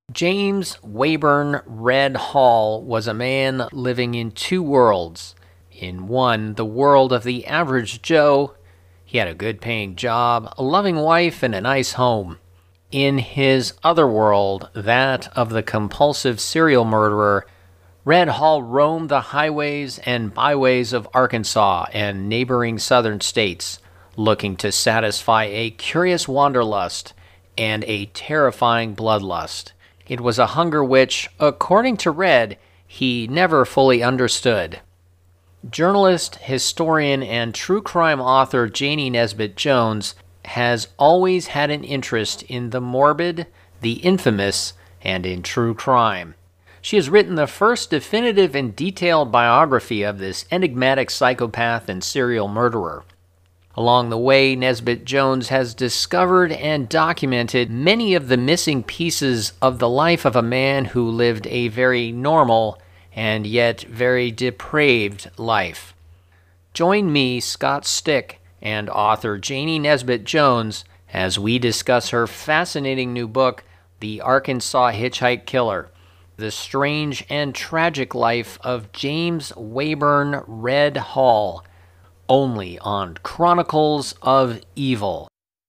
James Wayburn Red Hall was a man living in two worlds. In one, the world of the average Joe, he had a good paying job, a loving wife, and a nice home. In his other world, that of the compulsive serial murderer, Red Hall roamed the highways and byways of Arkansas and neighboring southern states, looking to satisfy a curious wanderlust and a terrifying bloodlust. It was a hunger which, according to Red, he never fully understood. Journalist, historian, and true crime author Janie Nesbitt Jones has always had an interest in the morbid, the infamous, and in true crime. She has written the first definitive and detailed biography of this enigmatic psychopath and serial murderer. Along the way, Nesbitt Jones has discovered and documented many of the missing pieces of the life of a man who lived a very normal and yet very depraved life. Join me, Scott Stick, and author Janie Nesbitt Jones as we discuss her fascinating new book, The Arkansas Hitchhike Killer: The Strange and Tragic Life of James Wayburn Red Hall, only on Chronicles of Evil.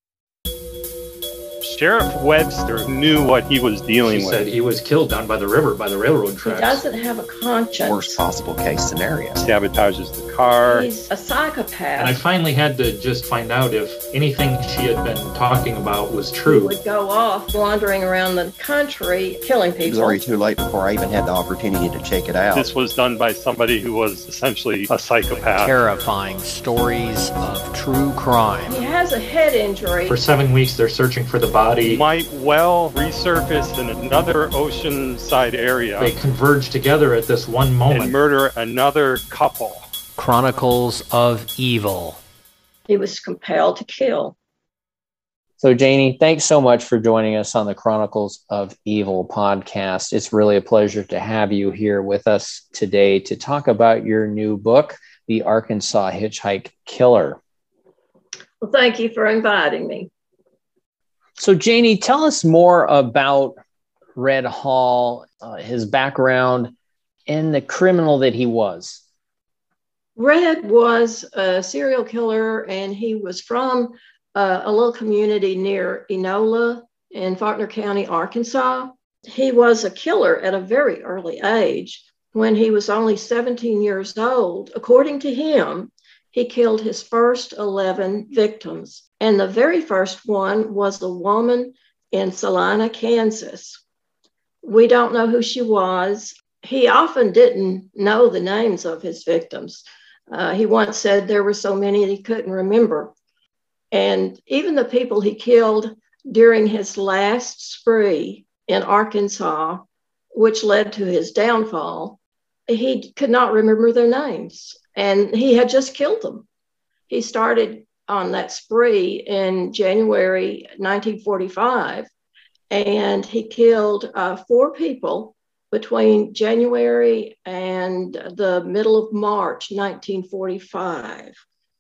Sheriff Webster knew what he was dealing with. She said he was killed down by the river, by the railroad He tracks. doesn't have a conscience. Worst possible case scenario. Sabotages the car. He's a psychopath. And I finally had to just find out if anything she had been talking about was He true. would go off wandering around the country, killing It was people. already too late before I even had the opportunity to check it out. This was done by somebody who was essentially a psychopath. Terrifying stories of true crime. He has a head injury. For 7 weeks, they're searching for the body. Might well resurface in another oceanside area They converge together at this one moment. and murder another couple. Chronicles of Evil. He was compelled to kill. So, Janie, thanks so much for joining us on the Chronicles of Evil podcast. It's really a pleasure to have you here with us today to talk about your new book, The Arkansas Hitchhike Killer. Well, thank you for inviting me. So, Janie, tell us more about Red Hall, his background, and the criminal that he was. Red was a serial killer, and he was from a little community near Enola in Faulkner County, Arkansas. He was a killer at a very early age. When he was only 17 years old, according to him, he killed his first 11 victims. And the very first one was a woman in Salina, Kansas. We don't know who she was. He often didn't know the names of his victims. He once said there were so many that he couldn't remember. And even the people he killed during his last spree in Arkansas, which led to his downfall, he could not remember their names. And he had just killed them. He started on that spree in January 1945, and he killed 4 people between January and the middle of March 1945.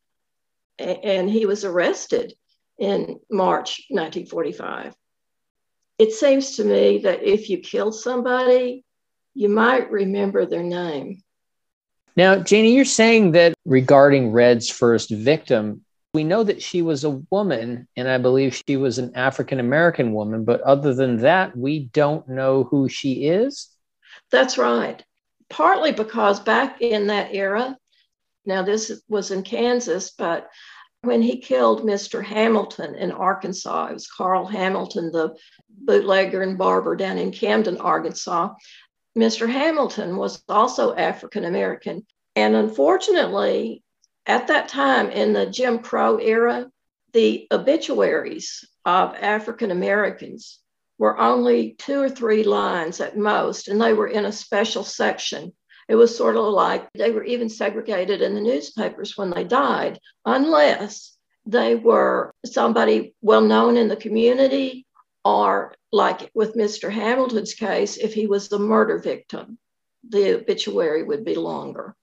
And he was arrested in March 1945. It seems to me that if you kill somebody, you might remember their name. Now, Janie, you're saying that regarding Red's first victim, we know that she was a woman, and I believe she was an African-American woman, but other than that, we don't know who she is? That's right. Partly because back in that era, now this was in Kansas, but when he killed Mr. Hamilton in Arkansas, it was Carl Hamilton, the bootlegger and barber down in Camden, Arkansas. Mr. Hamilton was also African-American. And unfortunately, at that time in the Jim Crow era, the obituaries of African-Americans were only 2 or 3 lines at most, and they were in a special section. It was sort of like they were even segregated in the newspapers when they died, unless they were somebody well known in the community, or like with Mr. Hamilton's case, if he was the murder victim, the obituary would be longer.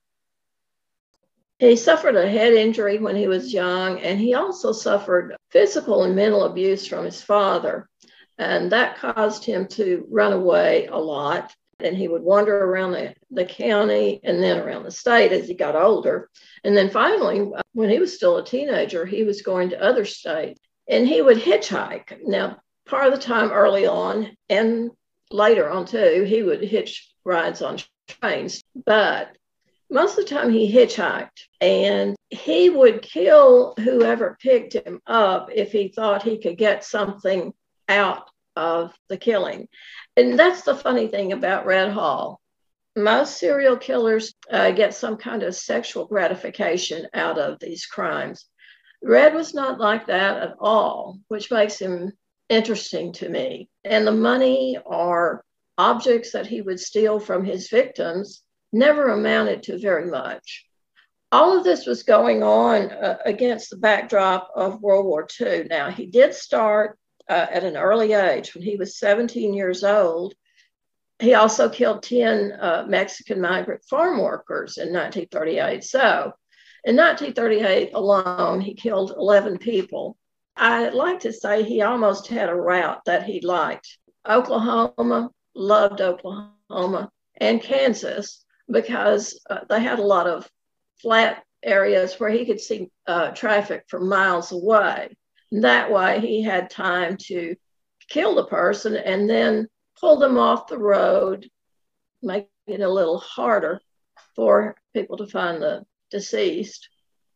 He suffered a head injury when he was young, and he also suffered physical and mental abuse from his father. And that caused him to run away a lot. And he would wander around the county and then around the state as he got older. And then finally, when he was still a teenager, he was going to other states and he would hitchhike. Now, part of the time early on and later on too, he would hitch rides on trains. But most of the time he hitchhiked, and he would kill whoever picked him up if he thought he could get something out of the killing. And that's the funny thing about Red Hall. Most serial killers get some kind of sexual gratification out of these crimes. Red was not like that at all, which makes him interesting to me. And the money or objects that he would steal from his victims never amounted to very much. All of this was going on against the backdrop of World War II. Now, he did start at an early age. When he was 17 years old, he also killed 10 Mexican migrant farm workers in 1938. So in 1938 alone, he killed 11 people. I'd like to say he almost had a route that he liked. Oklahoma, loved Oklahoma, and Kansas, because they had a lot of flat areas where he could see traffic from miles away. And that way he had time to kill the person and then pull them off the road, make it a little harder for people to find the deceased.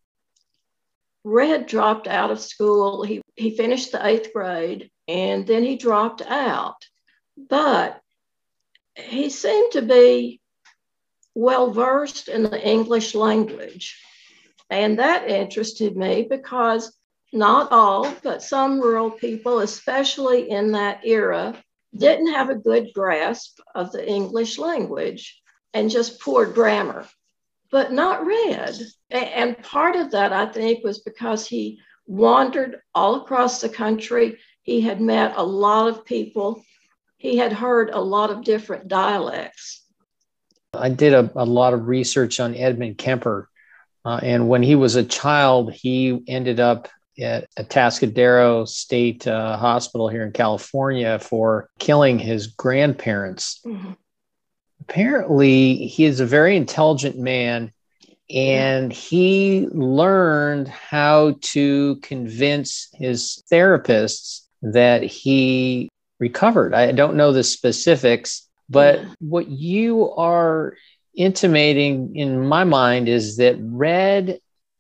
Red dropped out of school. He finished the 8th grade and then he dropped out. But he seemed to be well-versed in the English language. And that interested me because not all, but some rural people, especially in that era, didn't have a good grasp of the English language and just poor grammar, but not Red. And part of that, I think, was because he wandered all across the country. He had met a lot of people. He had heard a lot of different dialects. I did a lot of research on Edmund Kemper. And when he was a child, he ended up at Atascadero State Hospital here in California for killing his grandparents. Mm-hmm. Apparently, he is a very intelligent man, and he learned how to convince his therapists that he recovered. I don't know the specifics, but what you are intimating in my mind is that Red,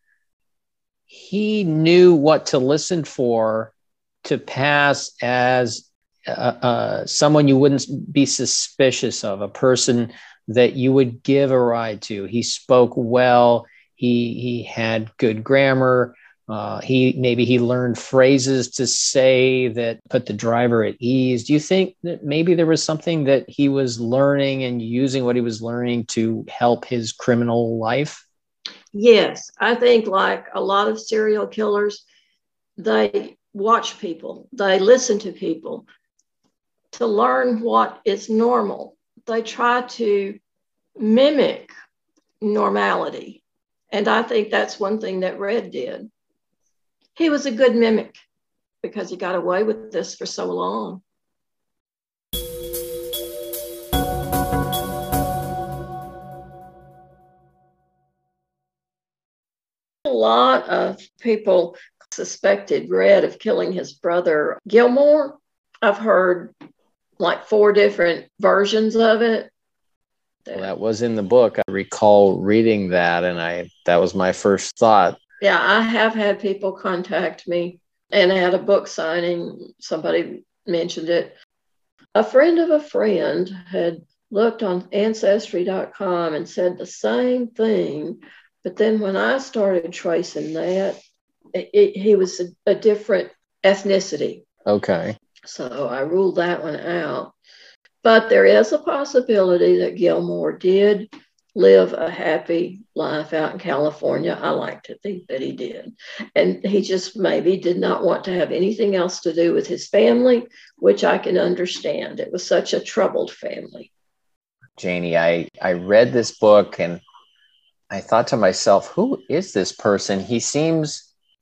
he knew what to listen for to pass as someone you wouldn't be suspicious of, a person that you would give a ride to. He spoke well. He had good grammar. He learned phrases to say that put the driver at ease. Do you think that maybe there was something that he was learning and using what he was learning to help his criminal life? Yes, I think like a lot of serial killers, they watch people, they listen to people to learn what is normal. They try to mimic normality. And I think that's one thing that Red did. He was a good mimic because he got away with this for so long. A lot of people suspected Red of killing his brother Gilmore. I've heard like 4 different versions of it. Well, that was in the book. I recall reading that, and that was my first thought. Yeah, I have had people contact me, and I had a book signing. Somebody mentioned it. A friend of a friend had looked on Ancestry.com and said the same thing. But then when I started tracing that, he was a different ethnicity. Okay. So I ruled that one out. But there is a possibility that Gilmore did live a happy life out in California. I like to think that he did. And he just maybe did not want to have anything else to do with his family, which I can understand. It was such a troubled family. Janie, I read this book and I thought to myself, who is this person? He seems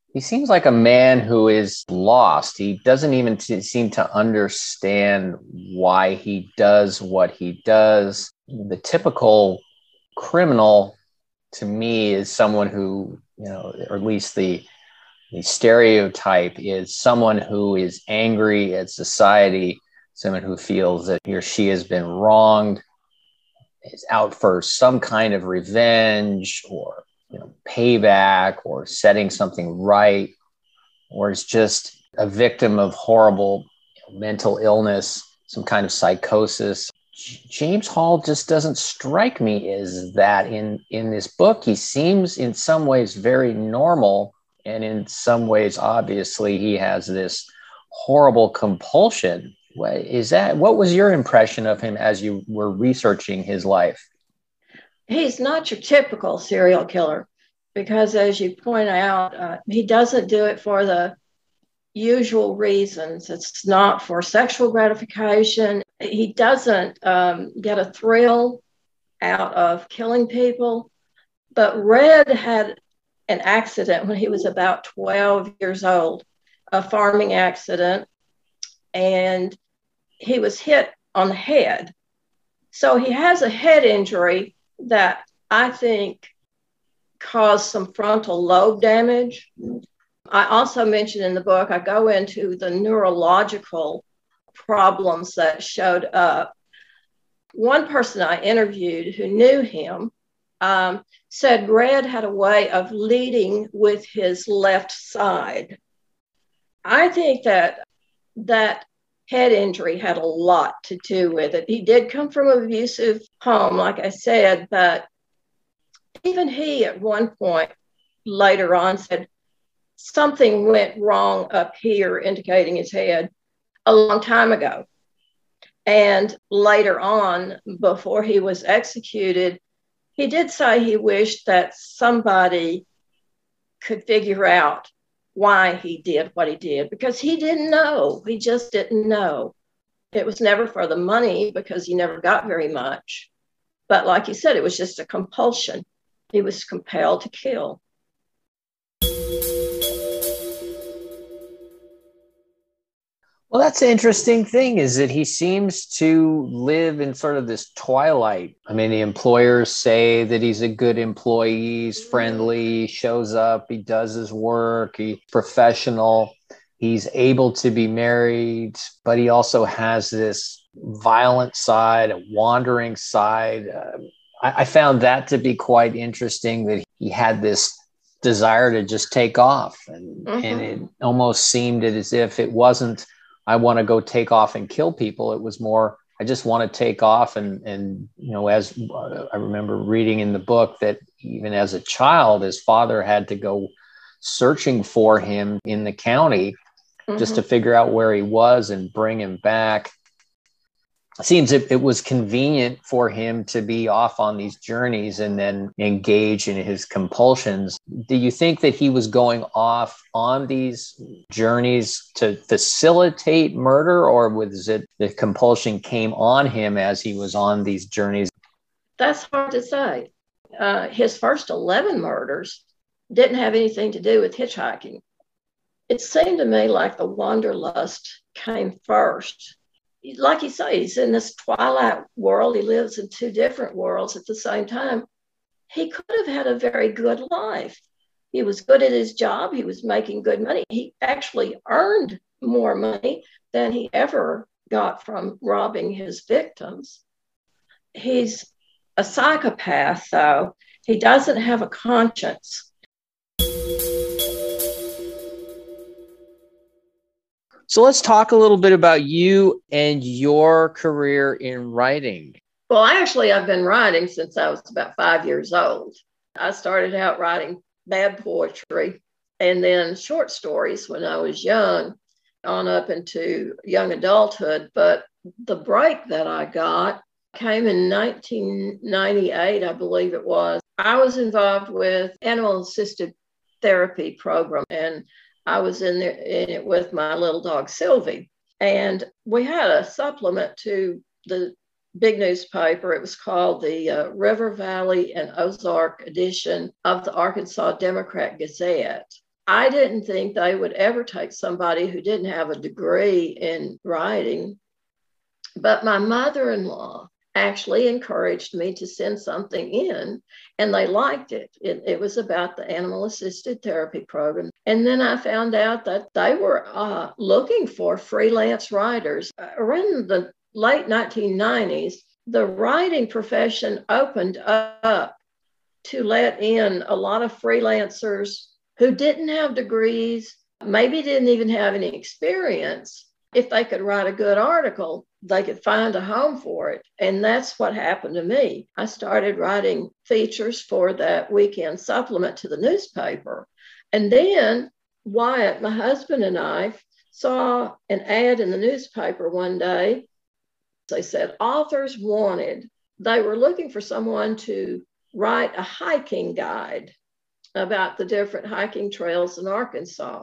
He seems like a man who is lost. He doesn't even seem to understand why he does what he does. The typical criminal to me is someone who, or at least the stereotype is someone who is angry at society, someone who feels that he or she has been wronged, is out for some kind of revenge or payback or setting something right, or is just a victim of horrible mental illness, some kind of psychosis. James Hall just doesn't strike me as that in this book. He seems in some ways very normal, and in some ways, obviously, he has this horrible compulsion. What was your impression of him as you were researching his life? He's not your typical serial killer because, as you point out, he doesn't do it for the usual reasons. It's not for sexual gratification. He doesn't get a thrill out of killing people. But Red had an accident when he was about 12 years old, a farming accident, and he was hit on the head. So he has a head injury that I think caused some frontal lobe damage. I also mentioned in the book, I go into the neurological problems that showed up. One person I interviewed who knew him said Red had a way of leading with his left side. I think that head injury had a lot to do with it. He did come from an abusive home, like I said, but even he at one point later on said something went wrong up here, indicating his head, a long time ago. And later on, before he was executed, he did say he wished that somebody could figure out why he did what he did, because he didn't know. He just didn't know. It was never for the money because he never got very much. But like you said, it was just a compulsion. He was compelled to kill. Well, that's the interesting thing is that he seems to live in sort of this twilight. I mean, the employers say that he's a good employee, he's friendly, shows up, he does his work, he's professional, he's able to be married, but he also has this violent side, a wandering side. I found that to be quite interesting, that he had this desire to just take off. And it almost seemed as if it wasn't, I want to go take off and kill people. It was more, I just want to take off. And as I remember reading in the book that even as a child, his father had to go searching for him in the county just to figure out where he was and bring him back. It seems it was convenient for him to be off on these journeys and then engage in his compulsions. Do you think that he was going off on these journeys to facilitate murder, or was it the compulsion came on him as he was on these journeys? That's hard to say. His first 11 murders didn't have anything to do with hitchhiking. It seemed to me like the wanderlust came first. Like you say, he's in this twilight world. He lives in two different worlds at the same time. He could have had a very good life. He was good at his job. He was making good money. He actually earned more money than he ever got from robbing his victims. He's a psychopath, though. He doesn't have a conscience. So let's talk a little bit about you and your career in writing. Well, I've been writing since I was about 5 years old. I started out writing bad poetry and then short stories when I was young, on up into young adulthood. But the break that I got came in 1998, I believe it was. I was involved with animal-assisted therapy program, and I was in it with my little dog, Sylvie. And we had a supplement to the big newspaper. It was called the River Valley and Ozark edition of the Arkansas Democrat Gazette. I didn't think they would ever take somebody who didn't have a degree in writing. But my mother-in-law actually encouraged me to send something in, and they liked it. It was about the animal-assisted therapy program. And then I found out that they were looking for freelance writers. Around the late 1990s, the writing profession opened up to let in a lot of freelancers who didn't have degrees, maybe didn't even have any experience. If they could write a good article, they could find a home for it. And that's what happened to me. I started writing features for that weekend supplement to the newspaper. And then Wyatt, my husband, and I saw an ad in the newspaper one day. They said authors wanted. They were looking for someone to write a hiking guide about the different hiking trails in Arkansas.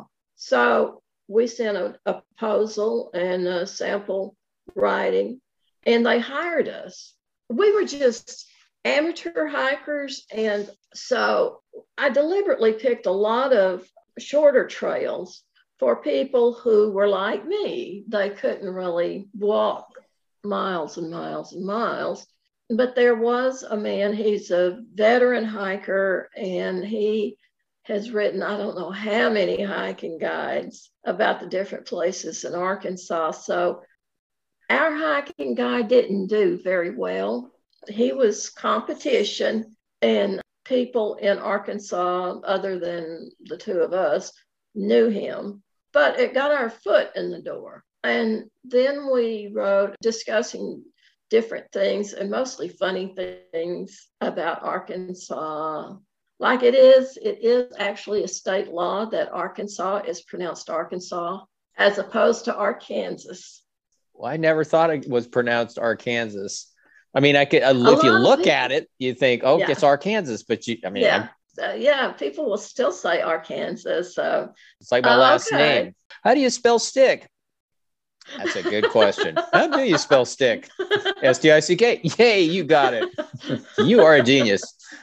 So we sent a proposal and a sample writing, and they hired us. We were just amateur hikers, and so I deliberately picked a lot of shorter trails for people who were like me. They couldn't really walk miles and miles and miles. But there was a man, he's a veteran hiker, and he has written, I don't know how many hiking guides about the different places in Arkansas. So our hiking guide didn't do very well. He was competition, and people in Arkansas, other than the two of us, knew him. But it got our foot in the door. And then we wrote discussing different things, and mostly funny things about Arkansas. Like it is actually a state law that Arkansas is pronounced Arkansas as opposed to Arkansas. Well, I never thought it was pronounced Arkansas. I mean, if you look at it, you think, oh, yeah, it's Arkansas, but yeah, people will still say Arkansas. So it's like my last name. How do you spell stick? That's a good question. How do you spell stick? S-T-I-C-K. Yay, you got it. You are a genius.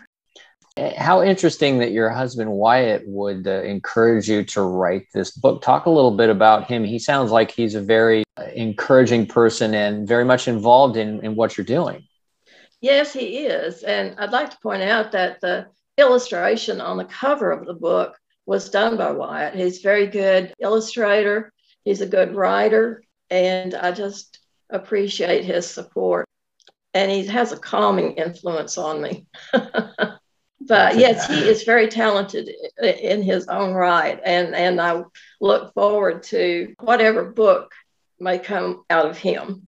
How interesting that your husband Wyatt would encourage you to write this book. Talk a little bit about him. He sounds like he's a very encouraging person and very much involved in what you're doing. Yes, he is. And I'd like to point out that the illustration on the cover of the book was done by Wyatt. He's a very good illustrator. He's a good writer. And I just appreciate his support. And he has a calming influence on me. But yes, he is very talented in his own right. And I look forward to whatever book may come out of him.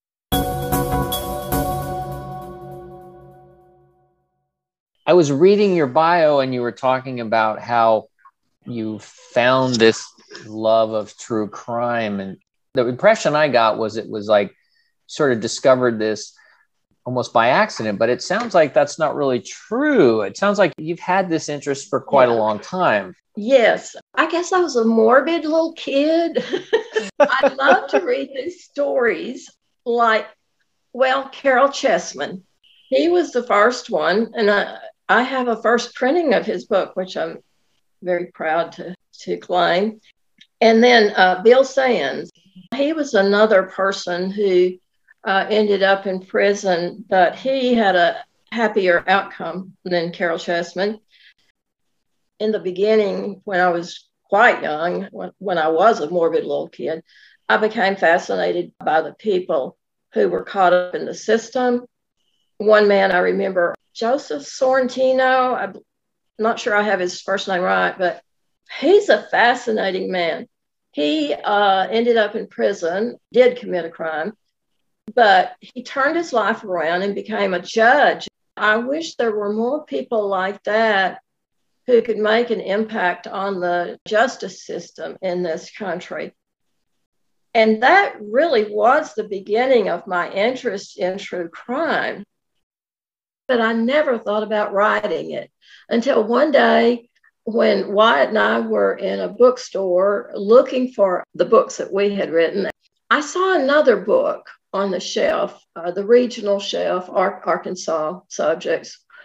I was reading your bio, and you were talking about how you found this love of true crime. And the impression I got was it was like sort of discovered this almost by accident, but it sounds like that's not really true. It sounds like you've had this interest for quite a long time. Yes. I guess I was a morbid little kid. I love to read these stories like, Carol Chessman. He was the first one, and I have a first printing of his book, which I'm very proud to claim. And then Bill Sands. He was another person who ended up in prison, but he had a happier outcome than Carol Chessman. In the beginning, when I was quite young, when I was a morbid little kid, I became fascinated by the people who were caught up in the system. One man I remember, Joseph Sorrentino, I'm not sure I have his first name right, but he's a fascinating man. He ended up in prison, did commit a crime, but he turned his life around and became a judge. I wish there were more people like that who could make an impact on the justice system in this country. And that really was the beginning of my interest in true crime. But I never thought about writing it until one day when Wyatt and I were in a bookstore looking for the books that we had written. I saw another book on the shelf, the regional shelf, Arkansas subjects.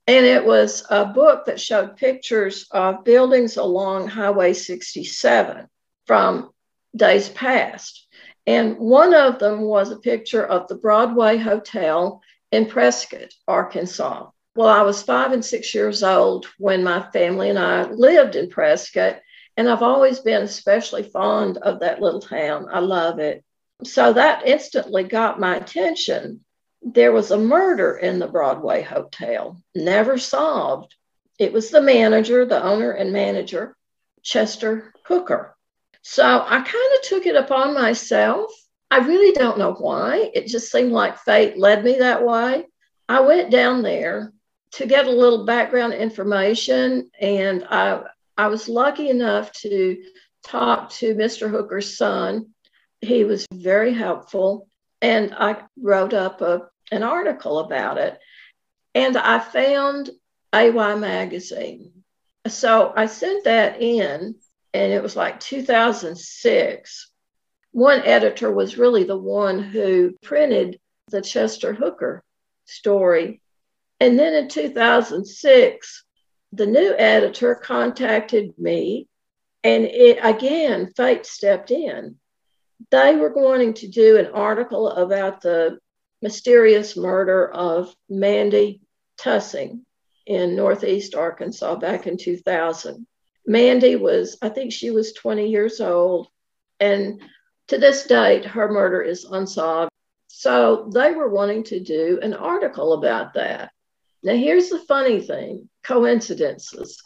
And it was a book that showed pictures of buildings along Highway 67 from days past. And one of them was a picture of the Broadway Hotel in Prescott, Arkansas. Well, I was 5 and 6 years old when my family and I lived in Prescott, and I've always been especially fond of that little town. I love it. So that instantly got my attention. There was a murder in the Broadway Hotel, never solved. It was the manager, the owner and manager, Chester Hooker. So I kind of took it upon myself. I really don't know why. It just seemed like fate led me that way. I went down there to get a little background information, and I was lucky enough to talk to Mr. Hooker's son. He was very helpful, and I wrote up an article about it, and I found AY Magazine. So I sent that in, and it was like 2006. One editor was really the one who printed the Chester Hooker story. And then in 2006, the new editor contacted me, and again, fate stepped in. They were wanting to do an article about the mysterious murder of Mandy Tussing in Northeast Arkansas back in 2000. Mandy I think she was 20 years old, and to this date, her murder is unsolved. So they were wanting to do an article about that. Now, here's the funny thing, coincidences.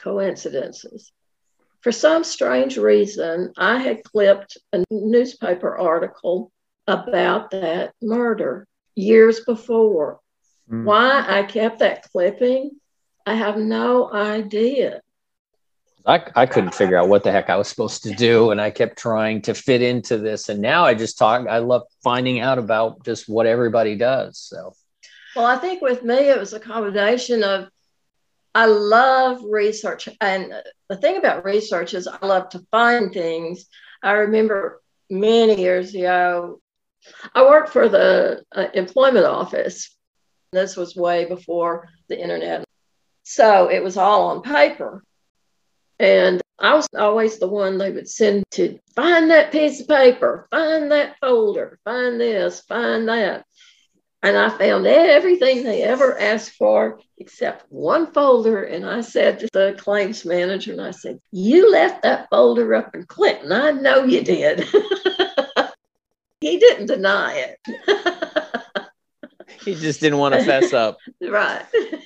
For some strange reason, I had clipped a newspaper article about that murder years before. Why I kept that clipping, I have no idea. I couldn't figure out what the heck I was supposed to do, and I kept trying to fit into this. And now I love finding out about just what everybody does. So, well, I think with me, it was a combination of, I love research. And the thing about research is I love to find things. I remember many years ago, I worked for the employment office. This was way before the internet. So it was all on paper. And I was always the one they would send to find that piece of paper, find that folder, find this, find that. And I found everything they ever asked for except one folder. And I said to the claims manager, and I said, "You left that folder up in Clinton. I know you did." He didn't deny it. He just didn't want to fess up. Right.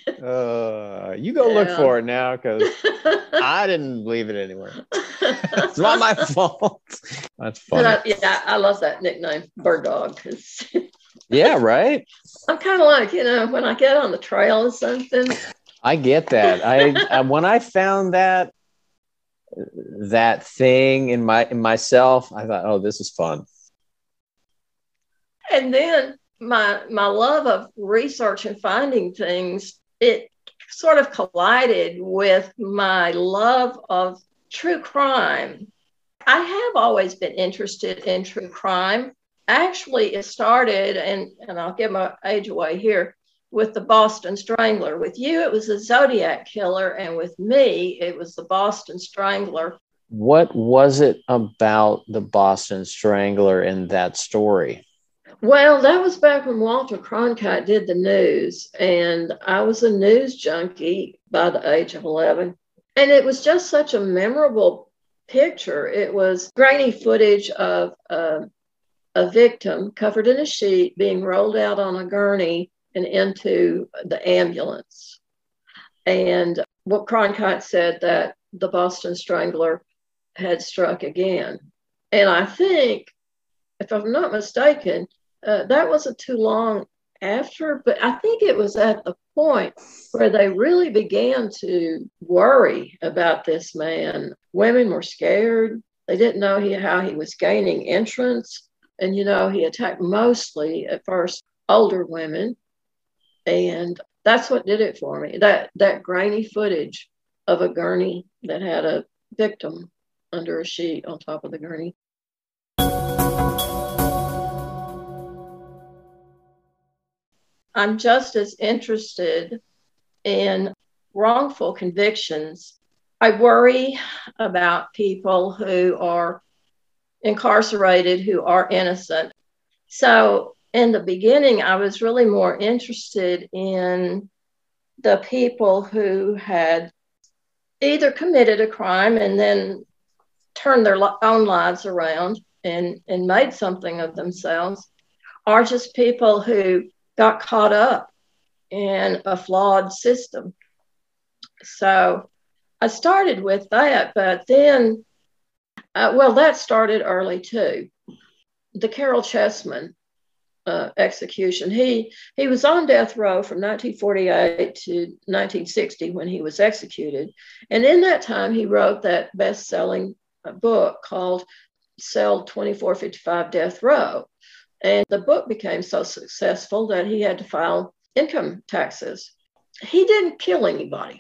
You go look for it now, because I didn't leave it anywhere. It's not my fault. That's funny. I love that nickname, Bird Dog. Yeah, right? I'm kind of like, when I get on the trail or something. I get that. I when I found that thing in myself, I thought, oh, this is fun. And then my love of research and finding things, it sort of collided with my love of true crime. I have always been interested in true crime. Actually, it started, and I'll give my age away here, with the Boston Strangler. With you, it was the Zodiac Killer, and with me, it was the Boston Strangler. What was it about the Boston Strangler in that story? Well, that was back when Walter Cronkite did the news, and I was a news junkie by the age of 11. And it was just such a memorable picture. It was grainy footage of a victim covered in a sheet being rolled out on a gurney and into the ambulance. And what Cronkite said that the Boston Strangler had struck again. And I think, if I'm not mistaken, that wasn't too long after, but I think it was at the point where they really began to worry about this man. Women were scared. They didn't know how he was gaining entrance. And, he attacked mostly at first older women. And that's what did it for me. That grainy footage of a gurney that had a victim under a sheet on top of the gurney. I'm just as interested in wrongful convictions, I worry about people who are incarcerated who are innocent. So in the beginning, I was really more interested in the people who had either committed a crime and then turned their own lives around and made something of themselves, or just people who got caught up in a flawed system. So I started with that, but then, that started early too. The Caryl Chessman execution. He was on death row from 1948 to 1960 when he was executed. And in that time, he wrote that best-selling book called Cell 2455 Death Row. And the book became so successful that he had to file income taxes. He didn't kill anybody.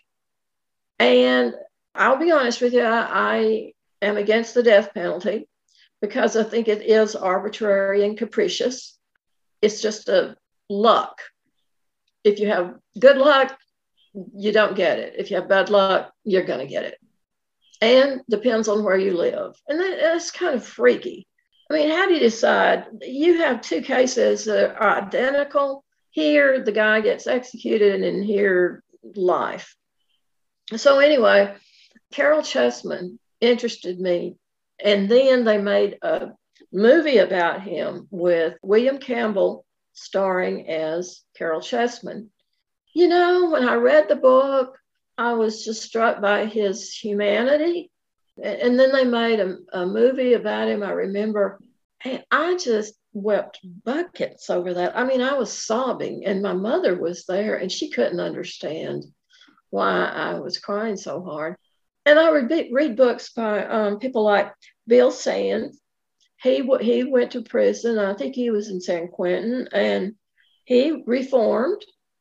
And I'll be honest with you, I am against the death penalty because I think it is arbitrary and capricious. It's just a luck. If you have good luck, you don't get it. If you have bad luck, you're going to get it. And depends on where you live. And that's kind of freaky. I mean, how do you decide? You have two cases that are identical. Here, the guy gets executed, and here, life. So anyway, Caryl Chessman interested me. And then they made a movie about him with William Campbell starring as Caryl Chessman. You know, when I read the book, I was just struck by his humanity. And then they made a movie about him. I remember, and I just wept buckets over that. I mean, I was sobbing, and my mother was there, and she couldn't understand why I was crying so hard. And I read books by people like Bill Sands. He went to prison. I think he was in San Quentin, and he reformed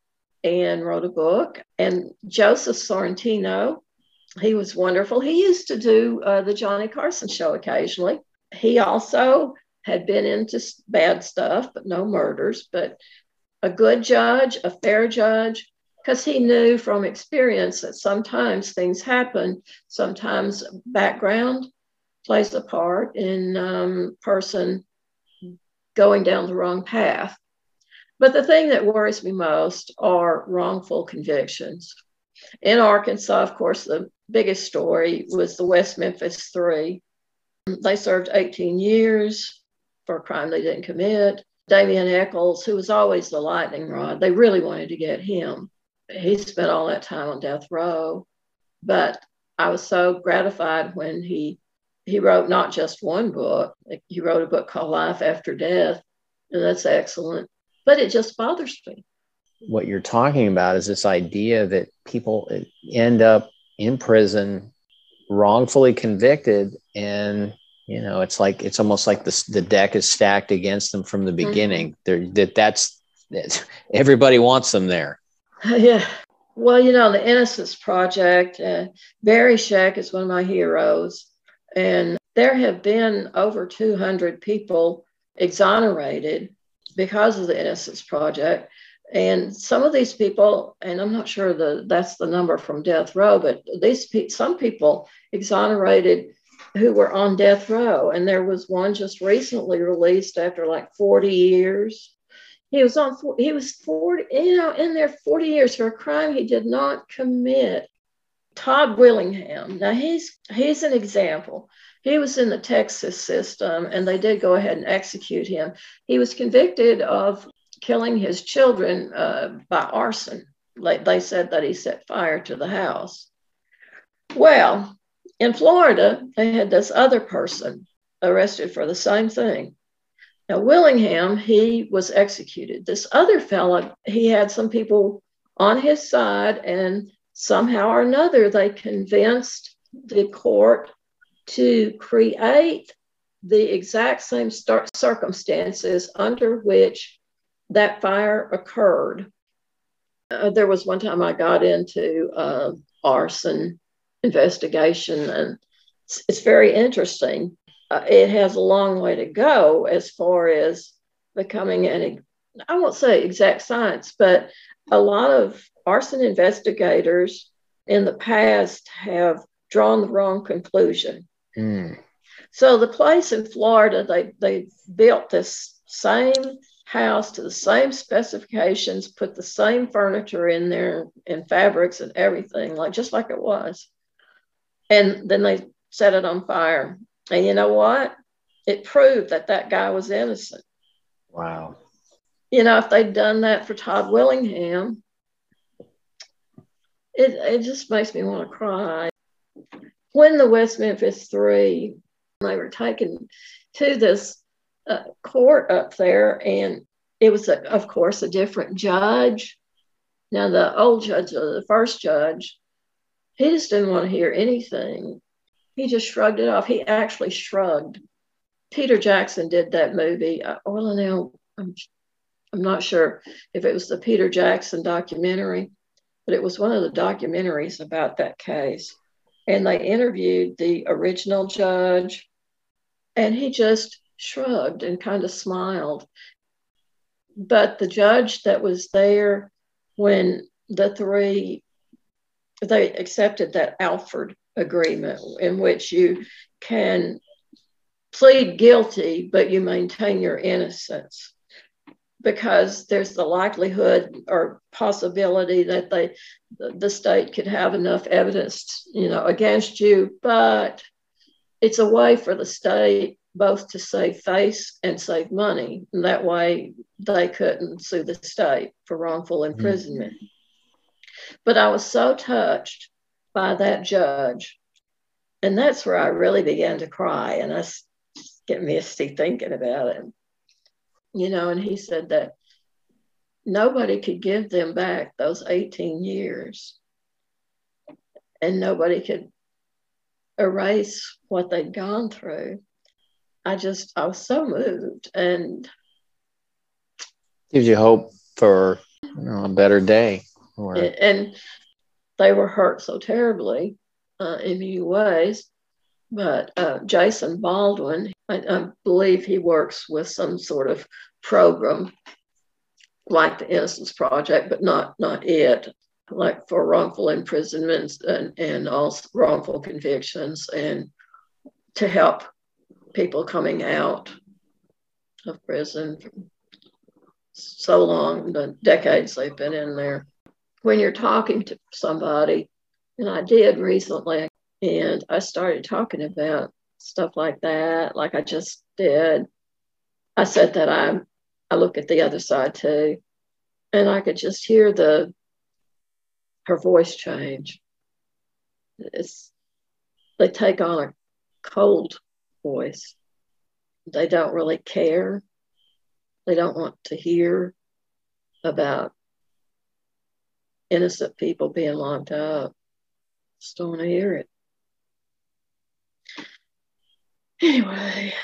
and wrote a book. And Joseph Sorrentino, he was wonderful. He used to do the Johnny Carson show occasionally. He also had been into bad stuff, but no murders, but a good judge, a fair judge, because he knew from experience that sometimes things happen, sometimes background plays a part in person going down the wrong path. But the thing that worries me most are wrongful convictions. In Arkansas, of course, the biggest story was the West Memphis Three. They served 18 years for a crime they didn't commit. Damian Eccles, who was always the lightning rod, they really wanted to get him. He spent all that time on death row. But I was so gratified when he wrote not just one book. He wrote a book called Life After Death, and that's excellent. But it just bothers me. What you're talking about is this idea that people end up in prison wrongfully convicted, and it's almost like the deck is stacked against them from the beginning. That's everybody wants them there. Yeah. Well, the Innocence Project, Barry Scheck is one of my heroes. And there have been over 200 people exonerated because of the Innocence Project. And some of these people, and I'm not sure that's the number from death row, but some people exonerated who were on death row. And there was one just recently released after like 40 years. He was 40, in there 40 years for a crime he did not commit. Todd Willingham. Now he's an example. He was in the Texas system, and they did go ahead and execute him. He was convicted of killing his children by arson. They said that he set fire to the house. Well, in Florida, they had this other person arrested for the same thing. Now, Willingham, he was executed. This other fella, he had some people on his side, and somehow or another, they convinced the court to create the exact same circumstances under which that fire occurred. There was one time I got into arson investigation, and it's very interesting. It has a long way to go as far as becoming I won't say exact science, but a lot of arson investigators in the past have drawn the wrong conclusion. Mm. So the place in Florida, they built this same house to the same specifications, put the same furniture in there and fabrics and everything, like just like it was. And then they set it on fire. And you know what? It proved that that guy was innocent. Wow. You know, if they'd done that for Todd Willingham, it just makes me want to cry. When the West Memphis Three, they were taken to this court up there, and it was, of course, a different judge. Now, the old judge, the first judge, he just didn't want to hear anything. He just shrugged it off. He actually shrugged. Peter Jackson did that movie. Well, now, I'm not sure if it was the Peter Jackson documentary, but it was one of the documentaries about that case. And they interviewed the original judge, and he just shrugged and kind of smiled. But the judge that was there when the three, they accepted that Alford agreement in which you can plead guilty, but you maintain your innocence, because there's the likelihood or possibility that the state could have enough evidence, against you, but it's a way for the state both to save face and save money. And that way they couldn't sue the state for wrongful imprisonment. Mm-hmm. But I was so touched by that judge. And that's where I really began to cry. And I get misty thinking about it. And he said that nobody could give them back those 18 years. And nobody could erase what they'd gone through. I was so moved, and gives you hope for a better day. And they were hurt so terribly in many ways. But Jason Baldwin, I believe he works with some sort of program like the Innocence Project, but not it, like for wrongful imprisonments and also wrongful convictions, and to help people coming out of prison for so long, the decades they've been in there. When you're talking to somebody, and I did recently, and I started talking about stuff like that, like I just did, I said that I look at the other side too, and I could just hear her voice change. They take on a cold voice. They don't really care. They don't want to hear about innocent people being locked up. Just don't want to hear it. Anyway.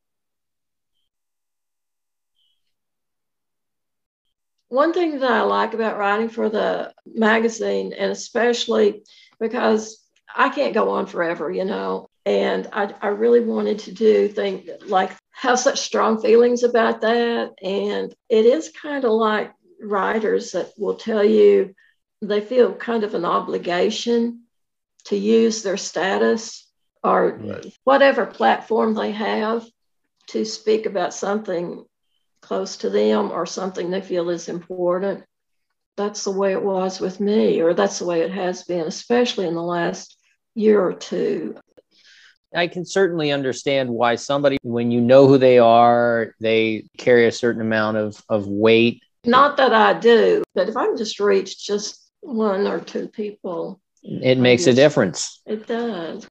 One thing that I like about writing for the magazine, and especially because I can't go on forever, and I really wanted to have such strong feelings about that. And it is kind of like writers that will tell you they feel kind of an obligation to use their status or whatever platform they have to speak about something close to them or something they feel is important. That's the way it was with me, or that's the way it has been, especially in the last year or two. I can certainly understand why somebody, when you know who they are, they carry a certain amount of weight. Not that I do, but if I can just reach just one or two people, it makes a difference. It does.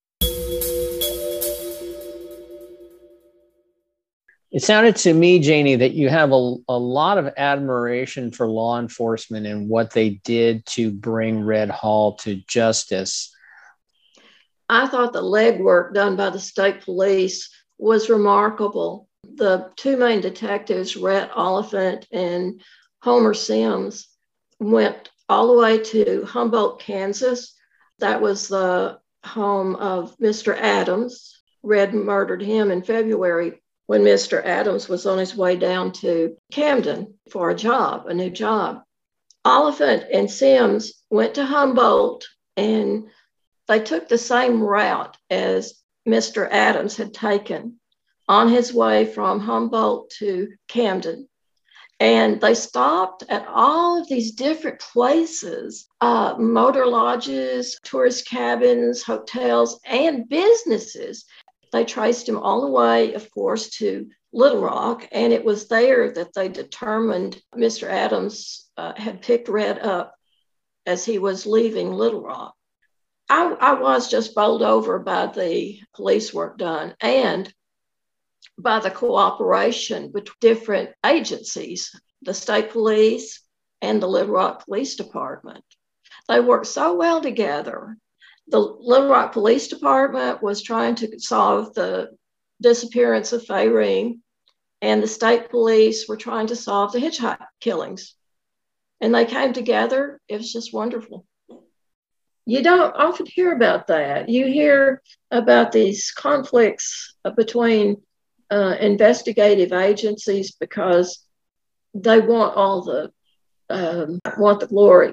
It sounded to me, Janie, that you have a lot of admiration for law enforcement and what they did to bring Red Hall to justice. I thought the legwork done by the state police was remarkable. The two main detectives, Rhett Oliphant and Homer Sims, went all the way to Humboldt, Kansas. That was the home of Mr. Adams. Red murdered him in February when Mr. Adams was on his way down to Camden for a new job. Oliphant and Sims went to Humboldt and they took the same route as Mr. Adams had taken on his way from Humboldt to Camden. And they stopped at all of these different places, motor lodges, tourist cabins, hotels, and businesses. They traced him all the way, of course, to Little Rock. And it was there that they determined Mr. Adams had picked Red up as he was leaving Little Rock. I was just bowled over by the police work done and by the cooperation between different agencies, the state police and the Little Rock Police Department. They worked so well together. The Little Rock Police Department was trying to solve the disappearance of Faye and the state police were trying to solve the hitchhike killings. And they came together. It was just wonderful. You don't often hear about that. You hear about these conflicts between investigative agencies because they want all the glory.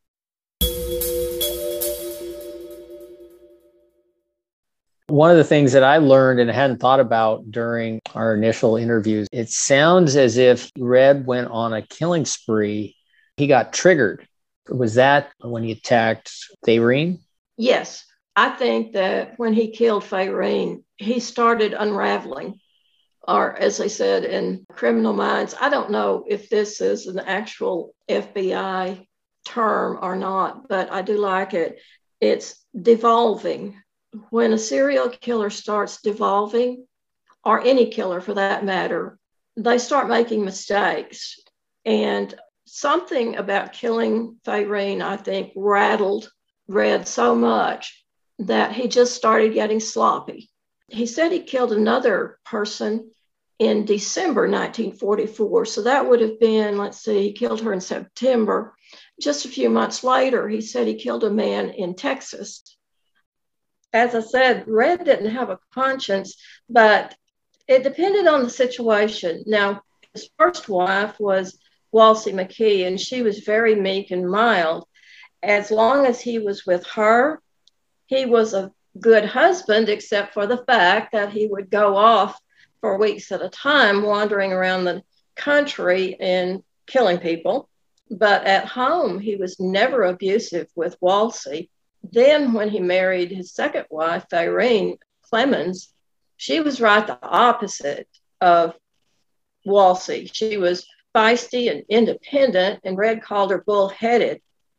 One of the things that I learned and hadn't thought about during our initial interviews, it sounds as if Red went on a killing spree. He got triggered. Was that when he attacked Fayreen? Yes. I think that when he killed Fayreen, he started unraveling. Or as they said in Criminal Minds, I don't know if this is an actual FBI term or not, but I do like it. It's devolving. When a serial killer starts devolving, or any killer for that matter, they start making mistakes. And something about killing Fayreen, I think, rattled Red so much that he just started getting sloppy. He said he killed another person in December 1944. So that would have been, he killed her in September. Just a few months later, he said he killed a man in Texas. As I said, Red didn't have a conscience, but it depended on the situation. Now, his first wife was Walsey McKee, and she was very meek and mild. As long as he was with her, he was a good husband, except for the fact that he would go off for weeks at a time, wandering around the country and killing people. But at home, he was never abusive with Walsey. Then when he married his second wife, Fayreen Clemens, she was right the opposite of Walsey. She was feisty and independent, and Red called her bullheaded.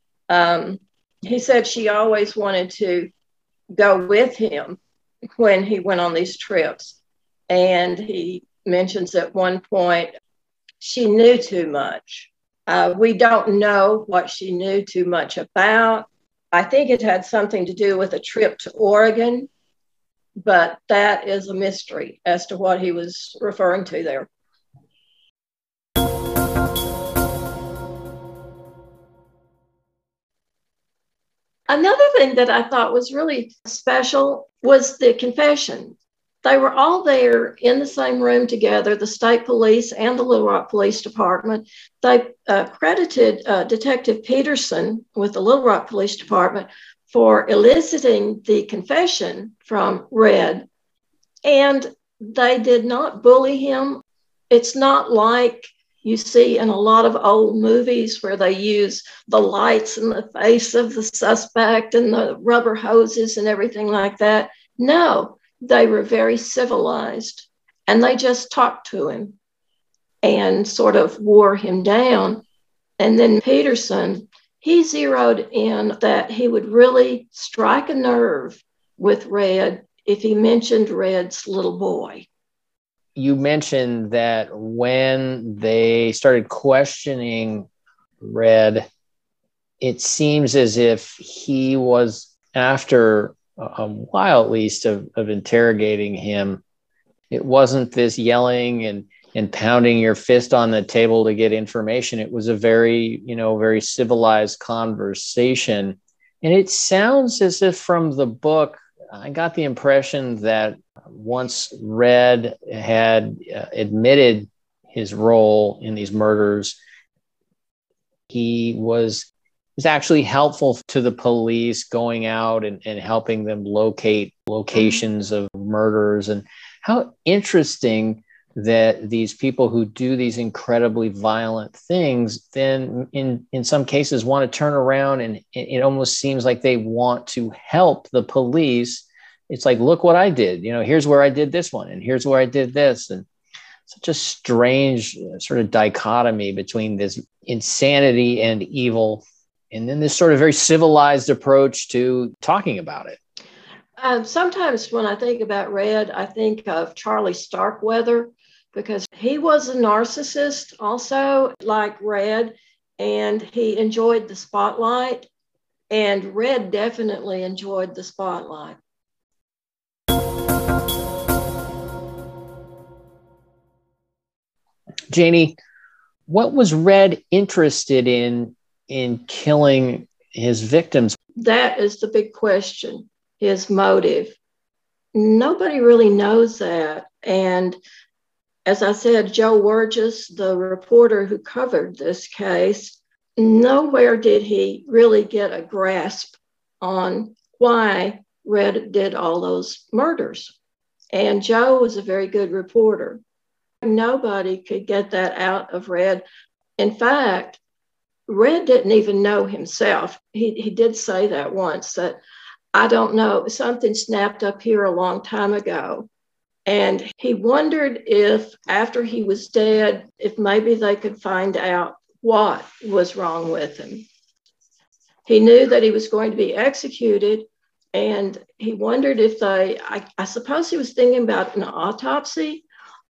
He said she always wanted to go with him when he went on these trips. And he mentions at one point, she knew too much. We don't know what she knew too much about. I think it had something to do with a trip to Oregon, but that is a mystery as to what he was referring to there. Another thing that I thought was really special was the confession. They were all there in the same room together, the state police and the Little Rock Police Department. They credited Detective Peterson with the Little Rock Police Department for eliciting the confession from Red, and they did not bully him. It's not like you see in a lot of old movies where they use the lights in the face of the suspect and the rubber hoses and everything like that. No, they were very civilized, and they just talked to him and sort of wore him down. And then Peterson, he zeroed in that he would really strike a nerve with Red if he mentioned Red's little boy. You mentioned that when they started questioning Red, it seems as if he was, after a while at least of interrogating him, it wasn't this yelling and pounding your fist on the table to get information. It was a very civilized conversation. And it sounds as if from the book, I got the impression that once Red had admitted his role in these murders, he was is actually helpful to the police going out and helping them locate locations of murders. And how interesting that these people who do these incredibly violent things then in some cases want to turn around, and it almost seems like they want to help the police. It's like, look what I did, here's where I did this one, and here's where I did this. And such a strange sort of dichotomy between this insanity and evil, and then this sort of very civilized approach to talking about it. Sometimes when I think about Red, I think of Charlie Starkweather, because he was a narcissist also, like Red, and he enjoyed the spotlight, and Red definitely enjoyed the spotlight. Janie, what was Red interested in killing his victims? That is the big question, his motive. Nobody really knows that. And as I said, Joe Wergis, the reporter who covered this case, nowhere did he really get a grasp on why Red did all those murders. And Joe was a very good reporter. Nobody could get that out of Red. In fact, Red didn't even know himself. He did say that once, that I don't know, something snapped up here a long time ago. And he wondered if after he was dead, if maybe they could find out what was wrong with him. He knew that he was going to be executed, and he wondered if I suppose he was thinking about an autopsy.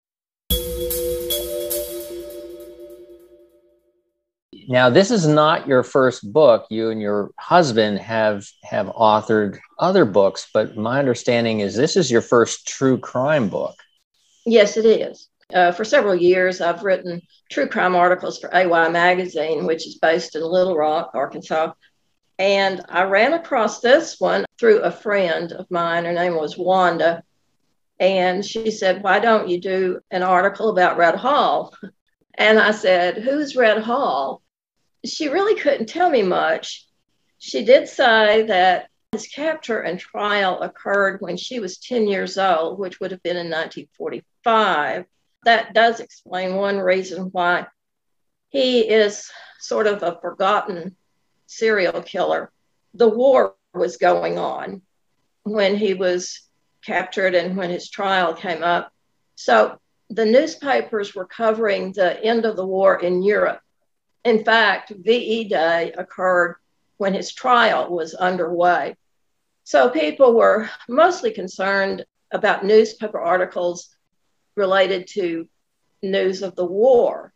Now, this is not your first book. You and your husband have authored other books, but my understanding is this is your first true crime book. Yes, it is. For several years, I've written true crime articles for AY Magazine, which is based in Little Rock, Arkansas. And I ran across this one through a friend of mine. Her name was Wanda. And she said, why don't you do an article about Red Hall? And I said, who's Red Hall? She really couldn't tell me much. She did say that his capture and trial occurred when she was 10 years old, which would have been in 1945. That does explain one reason why he is sort of a forgotten serial killer. The war was going on when he was captured and when his trial came up. So the newspapers were covering the end of the war in Europe. In fact, VE Day occurred when his trial was underway. So people were mostly concerned about newspaper articles related to news of the war.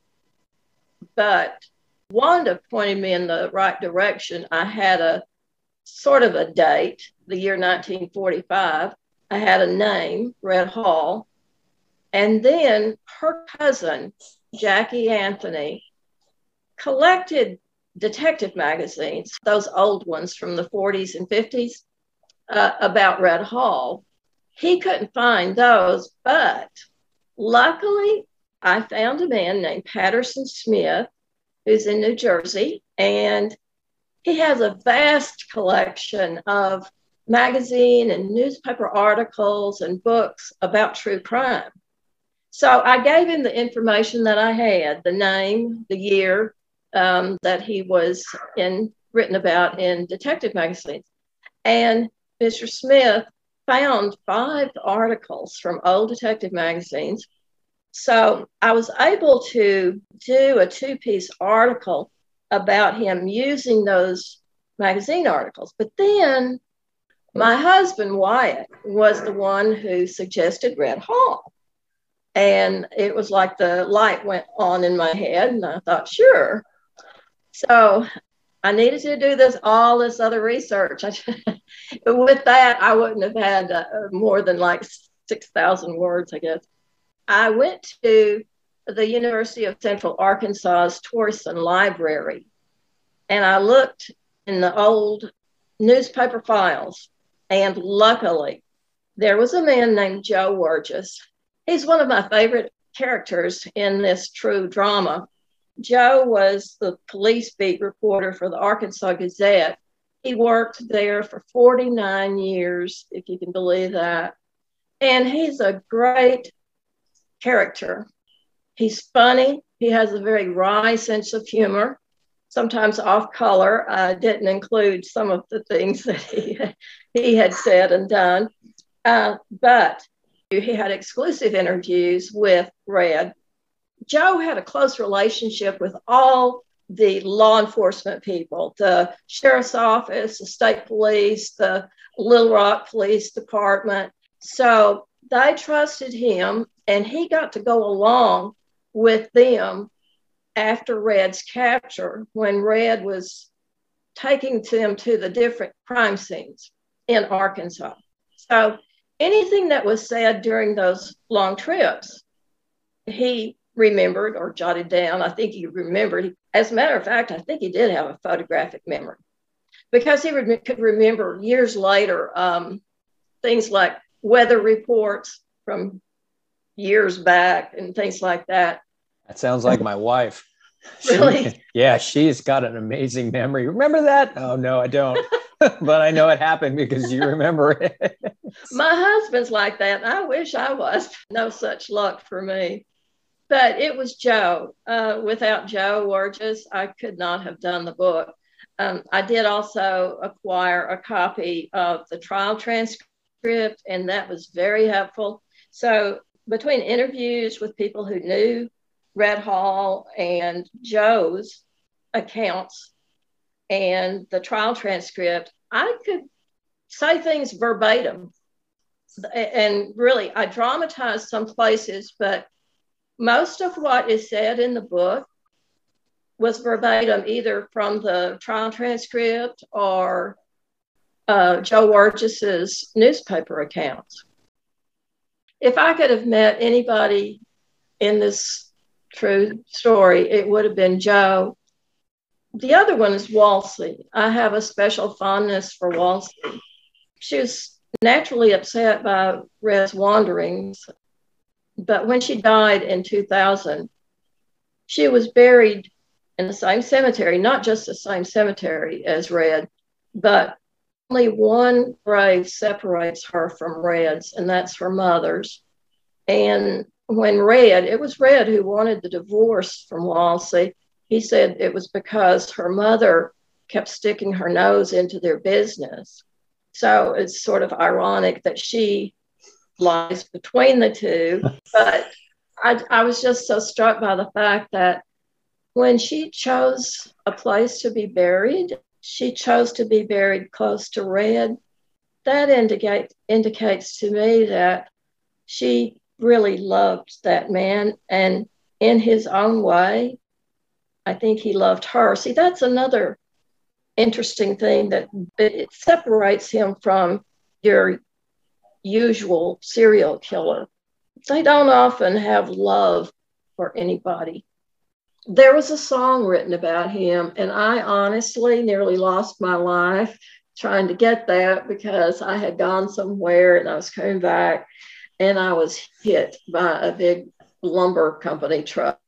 But Wanda pointed me in the right direction. I had a sort of a date, the year 1945. I had a name, Red Hall. And then her cousin, Jackie Anthony, collected detective magazines, those old ones from the 40s and 50s, about Red Hall. He couldn't find those, but luckily I found a man named Patterson Smith, who's in New Jersey, and he has a vast collection of magazine and newspaper articles and books about true crime. So I gave him the information that I had, the name, the year, that he was written about in detective magazines. And Mr. Smith found 5 articles from old detective magazines. So I was able to do a 2-piece article about him using those magazine articles. But then my husband, Wyatt, was the one who suggested Red Hall. And it was like the light went on in my head, and I thought, sure. So I needed to do all this other research. With that, I wouldn't have had more than like 6,000 words, I guess. I went to the University of Central Arkansas's Torreyson Library, and I looked in the old newspaper files, and luckily there was a man named Joe Wergis. He's one of my favorite characters in this true drama. Joe was the police beat reporter for the Arkansas Gazette. He worked there for 49 years, if you can believe that. And he's a great character. He's funny. He has a very wry sense of humor, sometimes off color. I didn't include some of the things that he had said and done. But he had exclusive interviews with Red. Joe had a close relationship with all the law enforcement people, the sheriff's office, the state police, the Little Rock Police Department. So they trusted him, and he got to go along with them after Red's capture, when Red was taking them to the different crime scenes in Arkansas. So anything that was said during those long trips, he remembered or jotted down. I think he remembered. As a matter of fact, I think he did have a photographic memory, because he could remember years later things like weather reports from years back and things like that. That sounds like my wife. Really? Yeah, she's got an amazing memory. Remember that? Oh, no, I don't. But I know it happened because you remember it. My husband's like that. I wish I was. No such luck for me. But it was Joe. Without Joe Warges, I could not have done the book. I did also acquire a copy of the trial transcript, and that was very helpful. So between interviews with people who knew Red Hall and Joe's accounts and the trial transcript, I could say things verbatim. And really, I dramatized some places, but most of what is said in the book was verbatim, either from the trial transcript or Joe Warges's newspaper accounts. If I could have met anybody in this true story, it would have been Joe. The other one is Walsey. I have a special fondness for Walsey. She was naturally upset by Red's wanderings, but when she died in 2000, she was buried in the same cemetery, not just the same cemetery as Red, but only one grave separates her from Red's, and that's her mother's. And when it was Red who wanted the divorce from Walsey. He said it was because her mother kept sticking her nose into their business. So it's sort of ironic that she lies between the two. But I was just so struck by the fact that when she chose a place to be buried, she chose to be buried close to Red. That indicates to me that she really loved that man, and in his own way, I think he loved her. See, that's another interesting thing, that it separates him from your usual serial killer. They don't often have love for anybody. There was a song written about him, and I honestly nearly lost my life trying to get that, because I had gone somewhere and I was coming back and I was hit by a big lumber company truck.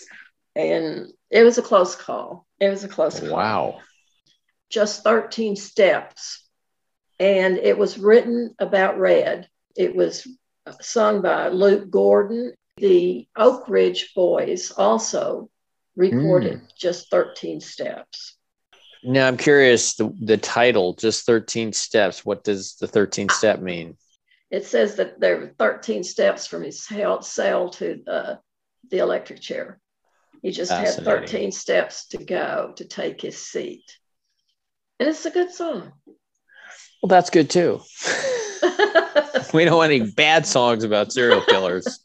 And it was a close call. It was a close call. Wow. Just 13 steps. And it was written about Red. It was sung by Luke Gordon. The Oak Ridge Boys also recorded Just 13 Steps. Now I'm curious, the title, Just 13 Steps, what does the 13th step mean? It says that there were 13 steps from his cell to the electric chair. He just had 13 steps to go to take his seat. And it's a good song. Well, that's good too. We don't want any bad songs about serial killers.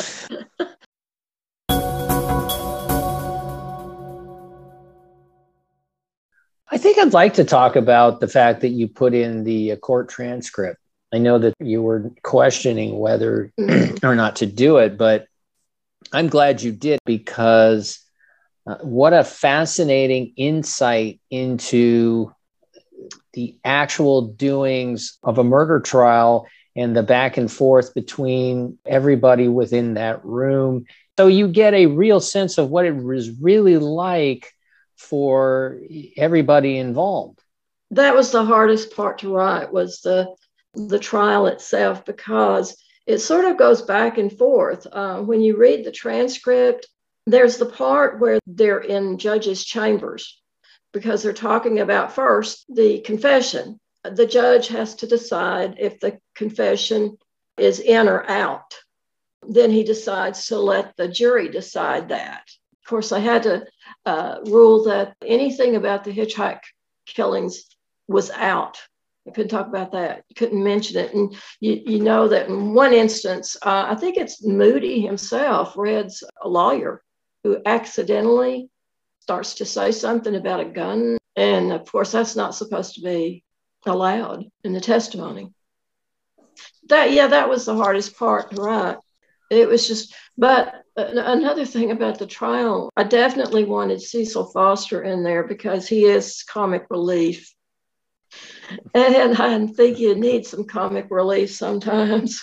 I think I'd like to talk about the fact that you put in the court transcript. I know that you were questioning whether or not to do it, but I'm glad you did, because what a fascinating insight into the actual doings of a murder trial and the back and forth between everybody within that room. So you get a real sense of what it was really like for everybody involved. That was the hardest part to write, was the trial itself, because it sort of goes back and forth. When you read the transcript, there's the part where they're in judges' chambers because they're talking about first the confession. The judge has to decide if the confession is in or out. Then he decides to let the jury decide that. Of course, I had to rule that anything about the hitchhike killings was out. I couldn't talk about that. You couldn't mention it. And you know that in one instance, I think it's Moody himself, Red's a lawyer, who accidentally starts to say something about a gun. And of course, that's not supposed to be allowed in the testimony. That was the hardest part to write. It was just, but another thing about the trial, I definitely wanted Cecil Foster in there because he is comic relief. And I think you need some comic relief sometimes.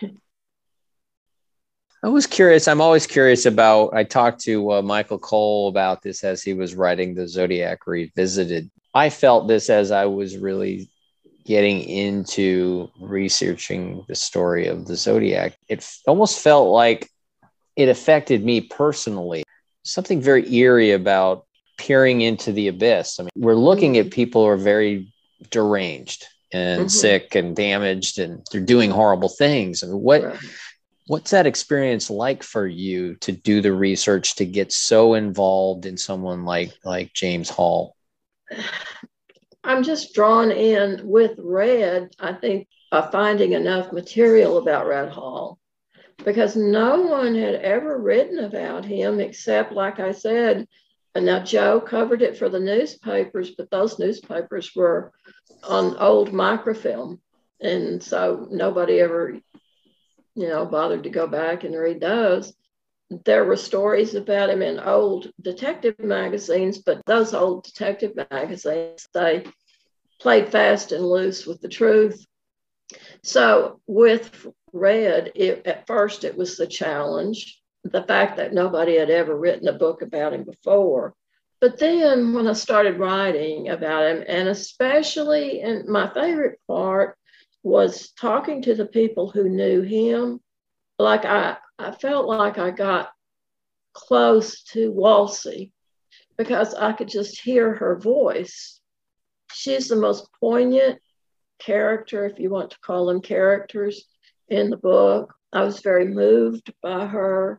I was curious. I'm always curious about, I talked to Michael Cole about this as he was writing the Zodiac Revisited. I felt this as I was really getting into researching the story of the Zodiac. It almost felt like it affected me personally. Something very eerie about peering into the abyss. I mean, we're looking at people who are very deranged and sick and damaged, and they're doing horrible things. I mean, what's that experience like for you to do the research, to get so involved in someone like James Hall? I'm just drawn in with Red, I think, finding enough material about Red Hall, because no one had ever written about him except, like I said, and now Joe covered it for the newspapers, but those newspapers were on old microfilm. And so nobody ever, bothered to go back and read those. There were stories about him in old detective magazines, but those old detective magazines, they played fast and loose with the truth. So with Red, at first it was the challenge, the fact that nobody had ever written a book about him before. But then when I started writing about him, and especially, and my favorite part was talking to the people who knew him, like I felt like I got close to Walsey because I could just hear her voice. She's the most poignant character, if you want to call them characters, in the book. I was very moved by her.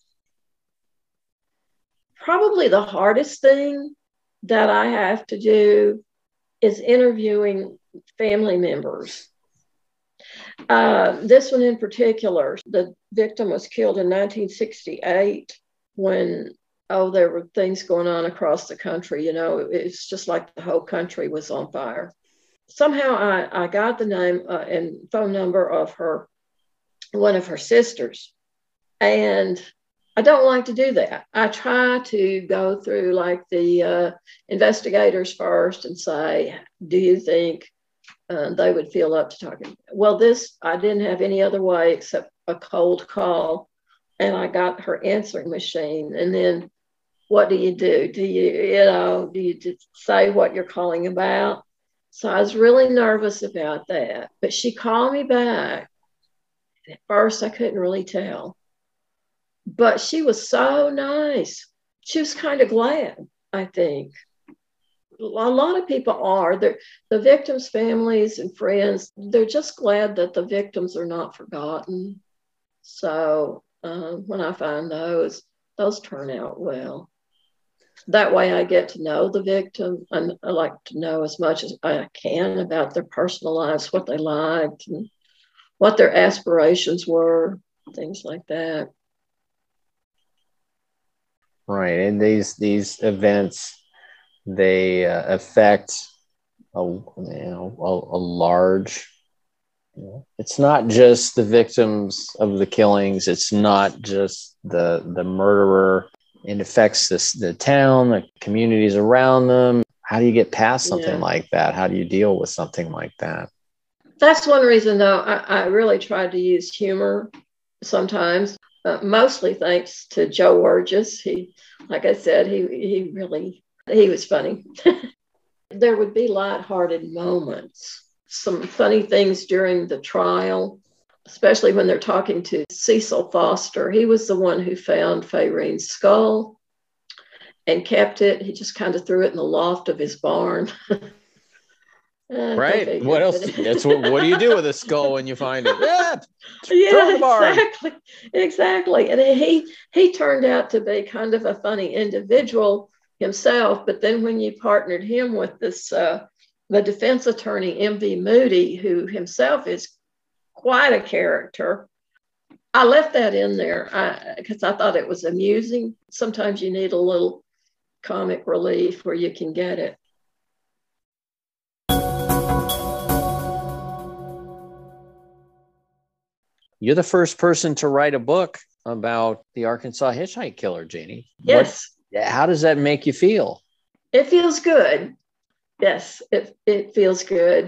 Probably the hardest thing that I have to do is interviewing family members. This one in particular, the victim was killed in 1968 when, there were things going on across the country. It's just like the whole country was on fire. Somehow I got the name and phone number of one of her sisters. And I don't like to do that. I try to go through like the investigators first and say, do you think they would feel up to talking? Well, I didn't have any other way except a cold call, and I got her answering machine. And then what do you do? Do you just say what you're calling about? So I was really nervous about that, but she called me back. At first, I couldn't really tell, but she was so nice. She was kind of glad, I think. A lot of people are. The victims' families and friends, they're just glad that the victims are not forgotten. So when I find those turn out well. That way I get to know the victim, and I like to know as much as I can about their personal lives, what they liked, and what their aspirations were, things like that. Right. And these events, they affect a large, it's not just the victims of the killings. It's not just the murderer. It affects the town, the communities around them. How do you get past something like that? How do you deal with something like that? That's one reason, though, I really tried to use humor sometimes. mostly thanks to Joe Burgess. Like I said, he was funny. There would be lighthearted moments, some funny things during the trial, especially when they're talking to Cecil Foster. He was the one who found Fayrine's skull and kept it. He just kind of threw it in the loft of his barn. Right. What else? What do you do with a skull when you find it? Yeah, exactly. And he turned out to be kind of a funny individual himself. But then when you partnered him with this, the defense attorney, M.V. Moody, who himself is quite a character, I left that in there because I thought it was amusing. Sometimes you need a little comic relief where you can get it. You're the first person to write a book about the Arkansas hitchhike killer, Janie. Yes. How does that make you feel? It feels good. Yes, it feels good.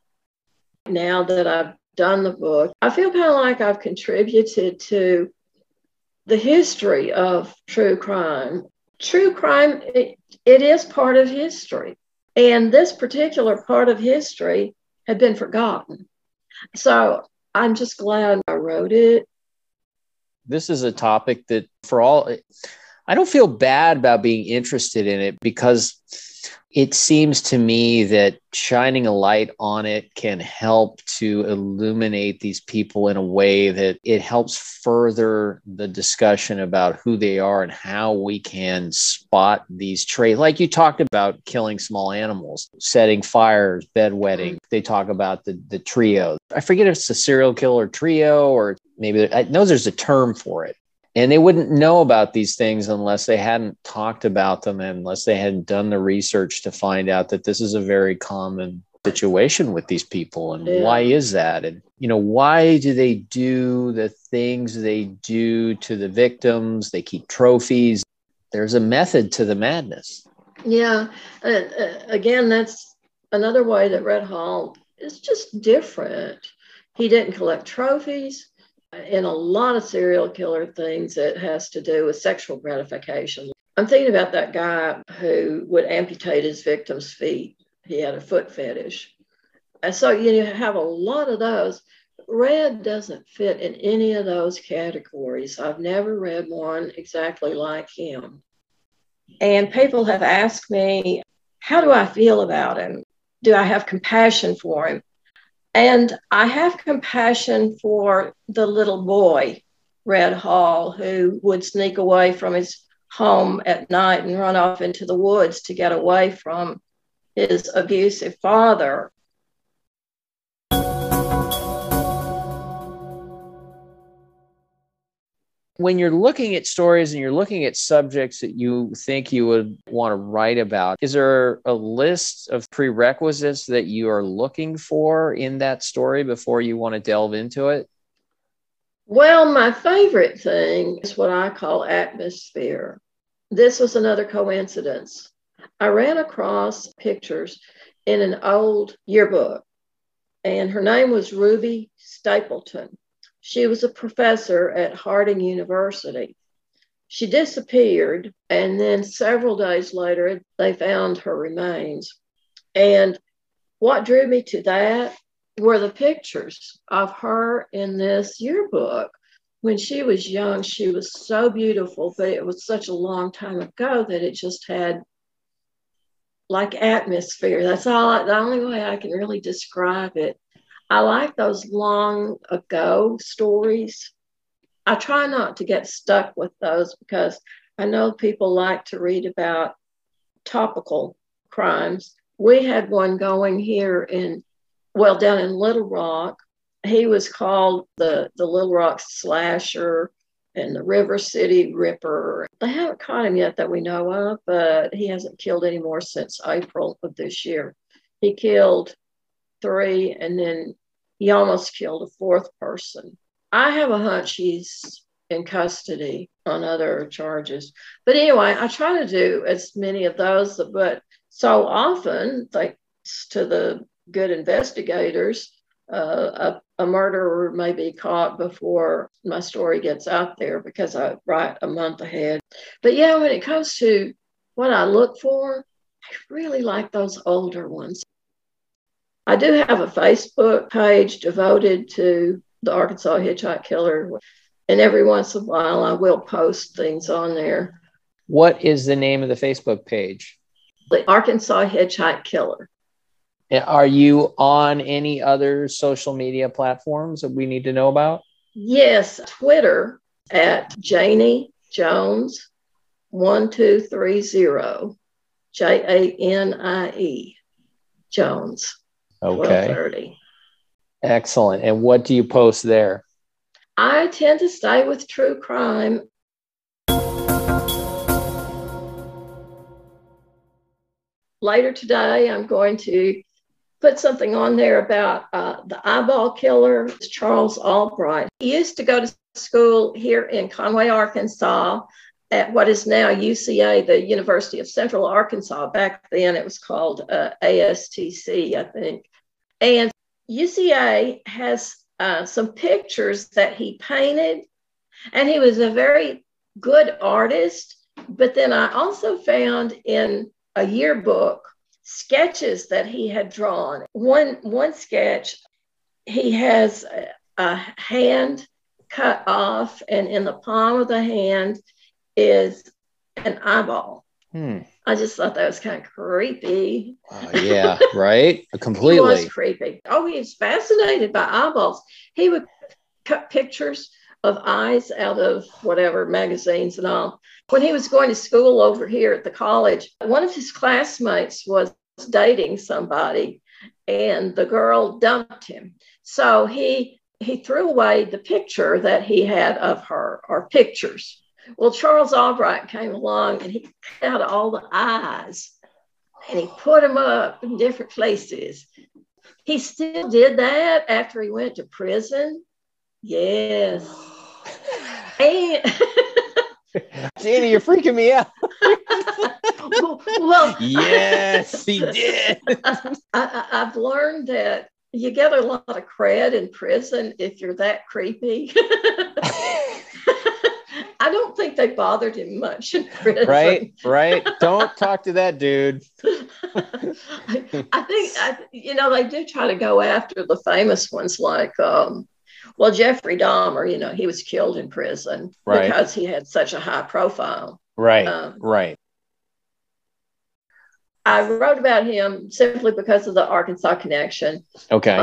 Now that I've done the book, I feel kind of like I've contributed to the history of true crime. True crime, it is part of history. And this particular part of history had been forgotten. So I'm just glad I wrote it. This is a topic that I don't feel bad about being interested in it because it seems to me that shining a light on it can help to illuminate these people in a way that it helps further the discussion about who they are and how we can spot these traits. Like you talked about killing small animals, setting fires, bedwetting. They talk about the trio. I forget if it's a serial killer trio or maybe I know there's a term for it. And they wouldn't know about these things unless they hadn't talked about them and unless they hadn't done the research to find out that this is a very common situation with these people. And why is that? And, why do they do the things they do to the victims? They keep trophies. There's a method to the madness. Yeah. Again, that's another way that Red Hall is just different. He didn't collect trophies. In a lot of serial killer things, it has to do with sexual gratification. I'm thinking about that guy who would amputate his victim's feet. He had a foot fetish. And so you have a lot of those. Red doesn't fit in any of those categories. I've never read one exactly like him. And people have asked me, how do I feel about him? Do I have compassion for him? And I have compassion for the little boy, Red Hall, who would sneak away from his home at night and run off into the woods to get away from his abusive father. When you're looking at stories and you're looking at subjects that you think you would want to write about, is there a list of prerequisites that you are looking for in that story before you want to delve into it? Well, my favorite thing is what I call atmosphere. This was another coincidence. I ran across pictures in an old yearbook, and her name was Ruby Stapleton. She was a professor at Harding University. She disappeared, and then several days later, they found her remains. And what drew me to that were the pictures of her in this yearbook. When she was young, she was so beautiful, but it was such a long time ago that it just had like atmosphere. That's the only way I can really describe it. I like those long ago stories. I try not to get stuck with those because I know people like to read about topical crimes. We had one going here down in Little Rock. He was called the Little Rock Slasher and the River City Ripper. They haven't caught him yet that we know of, but he hasn't killed any more since April of this year. He killed 3 and then he almost killed a 4th person. I have a hunch he's in custody on other charges. But anyway, I try to do as many of those, but so often, thanks to the good investigators, a murderer may be caught before my story gets out there because I write a month ahead. But yeah, when it comes to what I look for, I really like those older ones. I do have a Facebook page devoted to the Arkansas Hitchhike Killer, and every once in a while I will post things on there. What is the name of the Facebook page? The Arkansas Hitchhike Killer. Are you on any other social media platforms that we need to know about? Yes, Twitter at Janie Jones 1230, JANIE Jones. Okay. 1230. Excellent. And what do you post there? I tend to stay with true crime. Later today, I'm going to put something on there about the eyeball killer, Charles Albright. He used to go to school here in Conway, Arkansas, at what is now UCA, the University of Central Arkansas. Back then, it was called ASTC, I think. And UCA has some pictures that he painted, and he was a very good artist. But then I also found in a yearbook sketches that he had drawn. One sketch, he has a hand cut off, and in the palm of the hand is an eyeball. I just thought that was kind of creepy. Yeah, right? Completely. He was creepy. Oh, he was fascinated by eyeballs. He would cut pictures of eyes out of whatever magazines and all. When he was going to school over here at the college, one of his classmates was dating somebody, and the girl dumped him. So he threw away the picture that he had of her, or pictures. Well, Charles Albright came along and he cut out all the eyes and he put them up in different places. He still did that after he went to prison. Yes. And Janie, you're freaking me out. well, yes, he did. I've learned that you get a lot of cred in prison if you're that creepy. I don't think they bothered him much in prison. Right. Don't talk to that dude. I think, they do try to go after the famous ones like, Jeffrey Dahmer, he was killed in prison because he had such a high profile. Right. I wrote about him simply because of the Arkansas connection. Okay.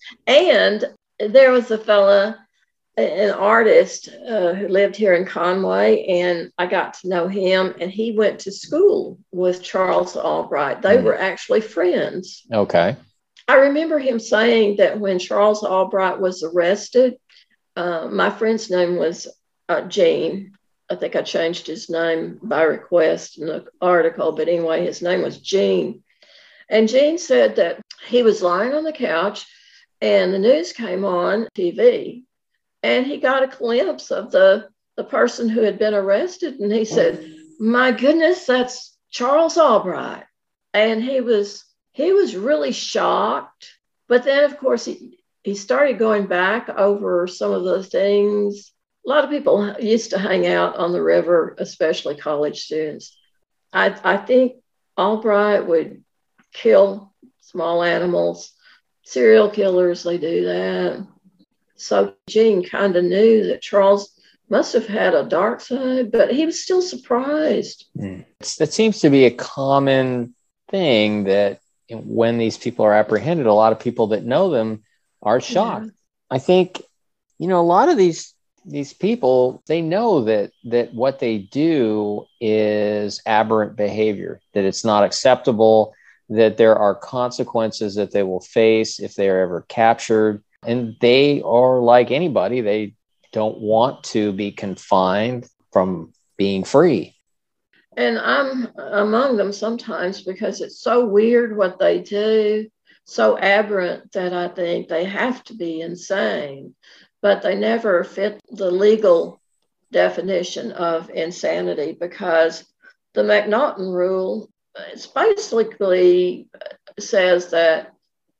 And there was a fella, an artist who lived here in Conway, and I got to know him, and he went to school with Charles Albright. They were actually friends. Okay. I remember him saying that when Charles Albright was arrested, my friend's name was Gene. I think I changed his name by request in the article, but anyway, his name was Gene. And Gene said that he was lying on the couch and the news came on TV, and he got a glimpse of the person who had been arrested. And he said, "My goodness, that's Charles Albright." And he was really shocked. But then, of course, he started going back over some of the things. A lot of people used to hang out on the river, especially college students. I think Albright would kill small animals. Serial killers, they do that. So Gene kind of knew that Charles must have had a dark side, but he was still surprised. That seems to be a common thing, that when these people are apprehended, a lot of people that know them are shocked. Yeah. I think, a lot of these people, they know that what they do is aberrant behavior, that it's not acceptable, that there are consequences that they will face if they are ever captured. And they are like anybody. They don't want to be confined from being free. And I'm among them sometimes because it's so weird what they do, so aberrant that I think they have to be insane, but they never fit the legal definition of insanity, because the McNaughton rule, it's basically says that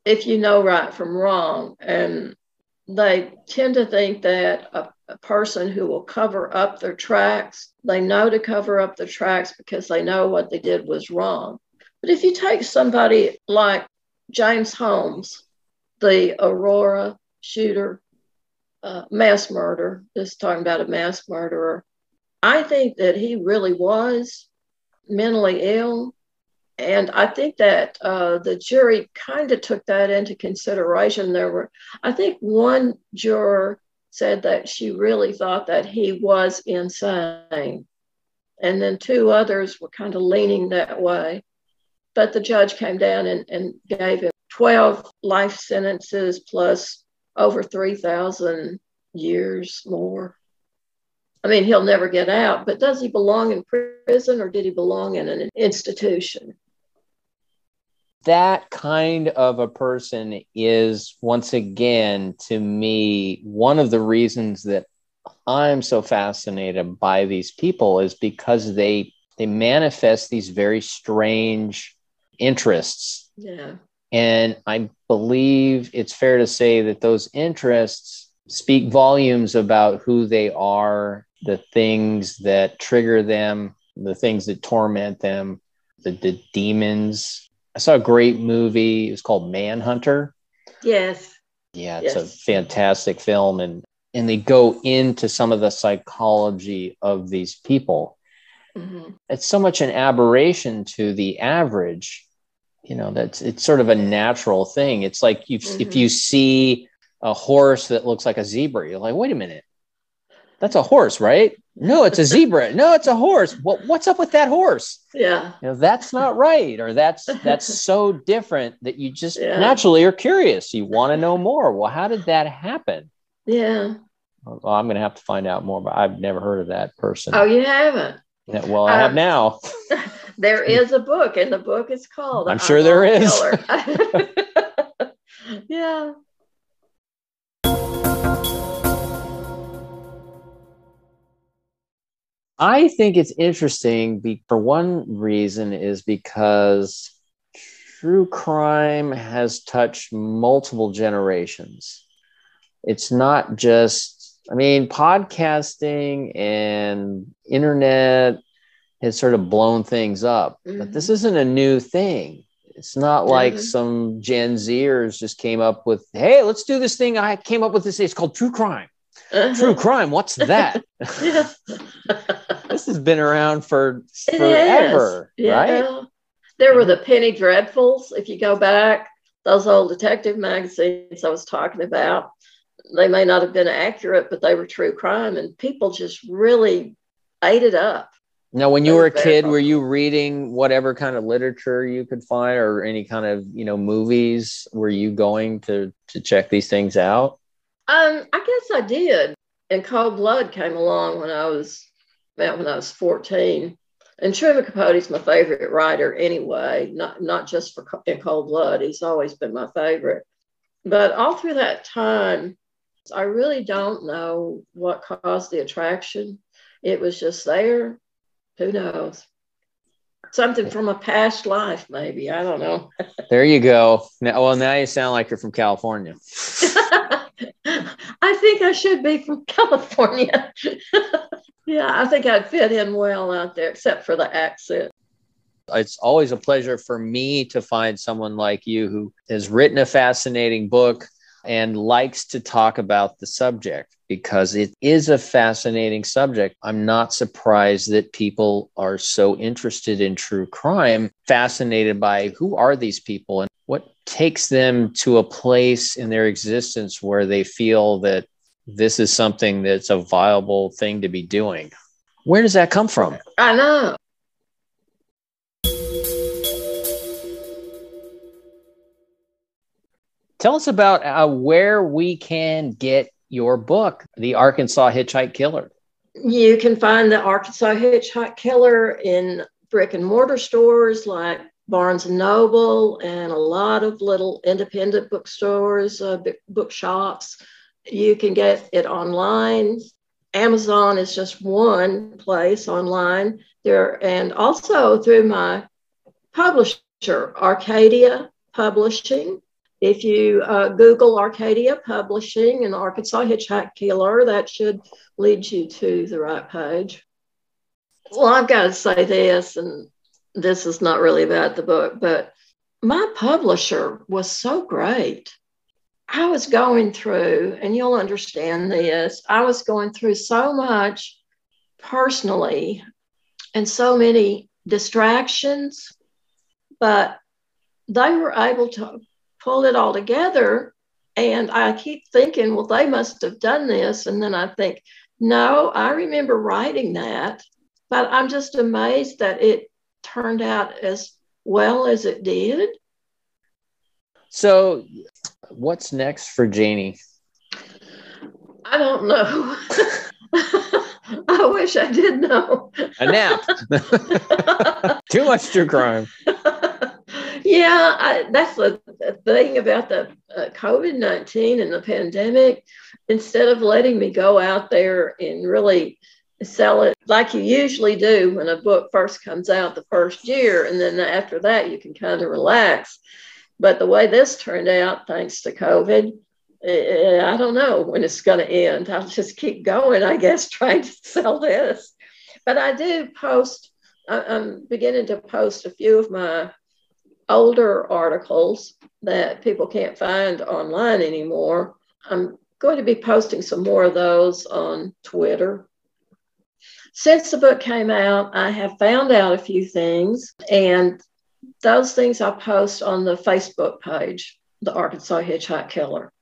if you know right from wrong. And they tend to think that a person who will cover up their tracks, they know to cover up their tracks because they know what they did was wrong. But if you take somebody like James Holmes, the Aurora shooter, mass murder, just talking about a mass murderer, I think that he really was mentally ill. And I think that the jury kind of took that into consideration. I think one juror said that she really thought that he was insane. And then two others were kind of leaning that way. But the judge came down and gave him 12 life sentences plus over 3,000 years more. I mean, he'll never get out, but does he belong in prison or did he belong in an institution? That kind of a person is, once again, to me, one of the reasons that I'm so fascinated by these people is because they manifest these very strange interests. Yeah. And I believe it's fair to say that those interests speak volumes about who they are, the things that trigger them, the things that torment them, the demons. I saw a great movie. It was called Manhunter. Yes. Yeah, it's a fantastic film. And they go into some of the psychology of these people. Mm-hmm. It's so much an aberration to the average, it's sort of a natural thing. It's like if you see a horse that looks like a zebra, you're like, wait a minute, that's a horse, right? No, it's a zebra. No, it's a horse. What's up with that horse? Yeah. That's not right. Or that's so different that you just naturally are curious. You want to know more. Well, how did that happen? Yeah. Well, I'm going to have to find out more, but I've never heard of that person. Oh, you haven't? Yeah, well, I have now. There is a book, and the book is called I'm sure there is. Yeah. I think it's interesting for one reason is because true crime has touched multiple generations. It's not just, podcasting and internet has sort of blown things up, but this isn't a new thing. It's not like some Gen Zers just came up with, hey, let's do this thing. I came up with this. It's called true crime. True crime. What's that? This has been around for forever, right? There were the Penny Dreadfuls. If you go back, those old detective magazines I was talking about, they may not have been accurate, but they were true crime, and people just really ate it up. Now, when you were a kid, were you reading whatever kind of literature you could find, or any kind of movies? Were you going to check these things out? I guess I did. And Cold Blood came along when I was 14. And Truman Capote's my favorite writer anyway, not just in Cold Blood. He's always been my favorite. But all through that time, I really don't know what caused the attraction. It was just there. Who knows? Something from a past life, maybe. I don't know. There you go. Now you sound like you're from California. I think I should be from California. Yeah, I think I'd fit in well out there, except for the accent. It's always a pleasure for me to find someone like you who has written a fascinating book and likes to talk about the subject, because it is a fascinating subject. I'm not surprised that people are so interested in true crime, fascinated by who are these people and what takes them to a place in their existence where they feel that this is something that's a viable thing to be doing. Where does that come from? I know. Tell us about where we can get your book, The Arkansas Hitchhike Killer. You can find The Arkansas Hitchhike Killer in brick and mortar stores like Barnes & Noble and a lot of little independent bookstores, bookshops. You can get it online. Amazon is just one place online there, and also through my publisher, Arcadia Publishing. If you Google Arcadia Publishing and Arkansas Hitchhike Killer, that should lead you to the right page. Well, I've got to say this, and this is not really about the book, but my publisher was so great. I was going through, and you'll understand this, I was going through so much personally and so many distractions, but they were able to pull it all together. And I keep thinking, well, they must have done this. And then I think, no, I remember writing that, but I'm just amazed that it turned out as well as it did. So what's next for Janie? I don't know. I wish I did know. A nap. Too much true crime. Yeah, that's the thing about the COVID-19 and the pandemic. Instead of letting me go out there and really sell it like you usually do when a book first comes out the first year, and then after that you can kind of relax. But the way this turned out, thanks to COVID, I don't know when it's going to end. I'll just keep going, I guess, trying to sell this. But I do post, I'm beginning to post a few of my older articles that people can't find online anymore. I'm going to be posting some more of those on Twitter. Since the book came out, I have found out a few things, and those things I post on the Facebook page, the Arkansas Hitchhike Killer.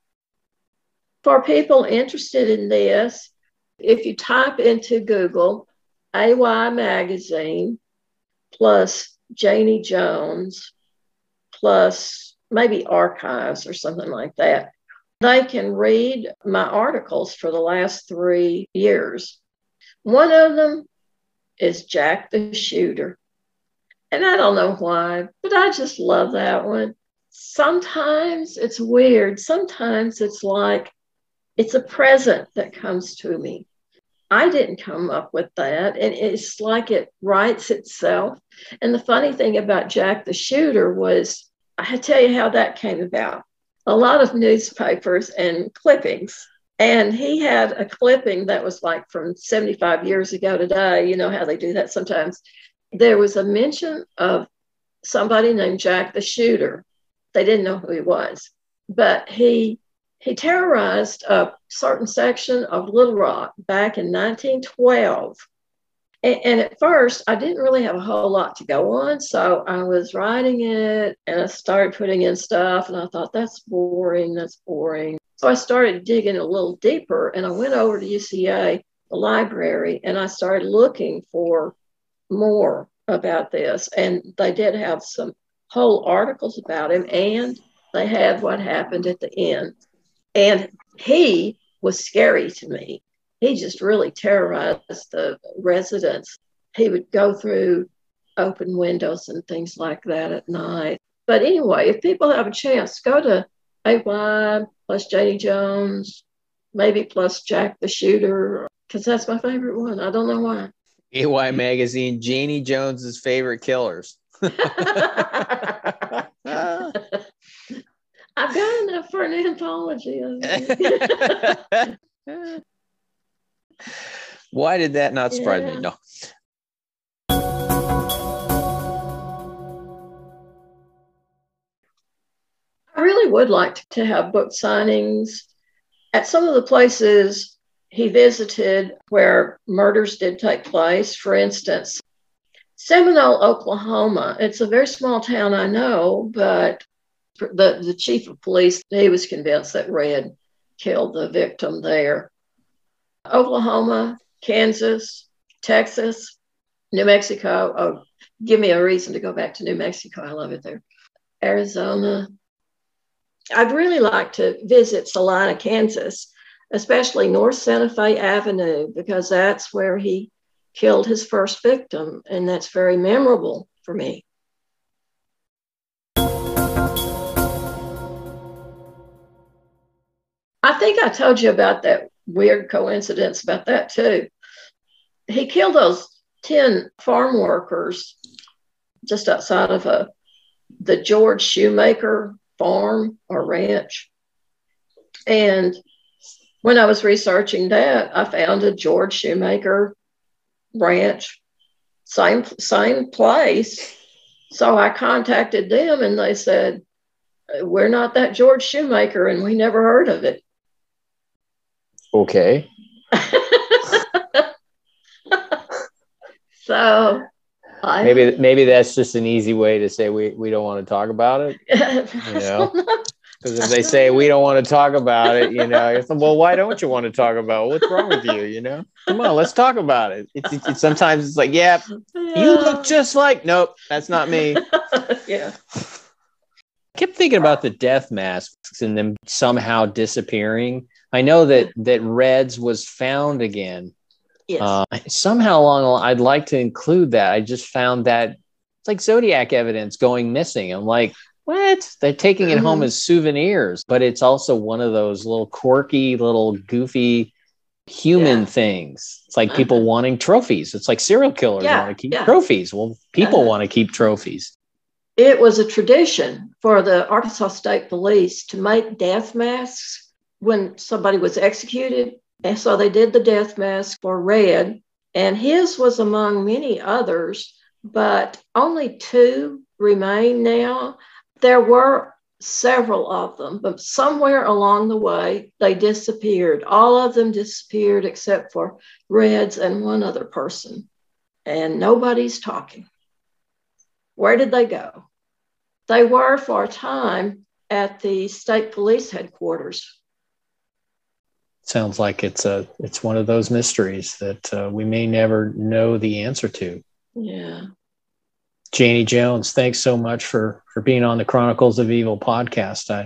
For people interested in this, if you type into Google AY Magazine plus Janie Jones plus maybe archives or something like that, they can read my articles for the last 3 years. One of them is Jack the Shooter. And I don't know why, but I just love that one. Sometimes it's weird. Sometimes it's like it's a present that comes to me. I didn't come up with that. And it's like it writes itself. And the funny thing about Jack the Shooter was, I tell you how that came about. A lot of newspapers and clippings. And he had a clipping that was like from 75 years ago today. You know how they do that sometimes. There was a mention of somebody named Jack the Shooter. They didn't know who he was, but he terrorized a certain section of Little Rock back in 1912. And at first, I didn't really have a whole lot to go on. So I was writing it and I started putting in stuff and I thought, that's boring. So I started digging a little deeper and I went over to UCA, the library, and I started looking for more about this. And they did have some whole articles about him, and they had what happened at the end. And he was scary to me. He just really terrorized the residents. He would go through open windows and things like that at night. But anyway, if people have a chance, go to AY plus Janie Jones, maybe plus Jack the Shooter, because that's my favorite one. I don't know why. AY Magazine, Janie Jones's favorite killers. I've got enough for an anthology. Why did that not surprise me? No. I really would like to have book signings at some of the places he visited where murders did take place. For instance, Seminole, Oklahoma. It's a very small town, I know, but the chief of police, he was convinced that Red killed the victim there. Oklahoma, Kansas, Texas, New Mexico. Oh, give me a reason to go back to New Mexico. I love it there. Arizona. I'd really like to visit Salina, Kansas, especially North Santa Fe Avenue, because that's where he killed his first victim, and that's very memorable for me. I think I told you about that weird coincidence about that too. He killed those 10 farm workers just outside of the George Shoemaker farm or ranch. And when I was researching that, I found a George Shoemaker ranch, same place. So I contacted them and they said, we're not that George Shoemaker and we never heard of it. Okay. So maybe that's just an easy way to say we don't want to talk about it. You know, because if they say we don't want to talk about it, you know, it's, well, why don't you want to talk about it? What's wrong with you? You know, come on, let's talk about it. It's sometimes it's like, yeah, you look just like, nope, that's not me. Yeah. I kept thinking about the death masks and them somehow disappearing. I know that Red's was found again. Yes. Somehow along, I'd like to include that. I just found that it's like Zodiac evidence going missing. I'm like, what? They're taking it home as souvenirs, but it's also one of those little quirky, little goofy human things. It's like people wanting trophies. It's like serial killers want to keep trophies. Well, people want to keep trophies. It was a tradition for the Arkansas State Police to make death masks when somebody was executed. And so they did the death mask for Red, and his was among many others, but only 2 remain now. There were several of them, but somewhere along the way, they disappeared. All of them disappeared except for Red's and one other person, and nobody's talking. Where did they go? They were for a time at the state police headquarters. Sounds like it's one of those mysteries that we may never know the answer to. Yeah. Janie Jones, thanks so much for being on the Chronicles of Evil podcast.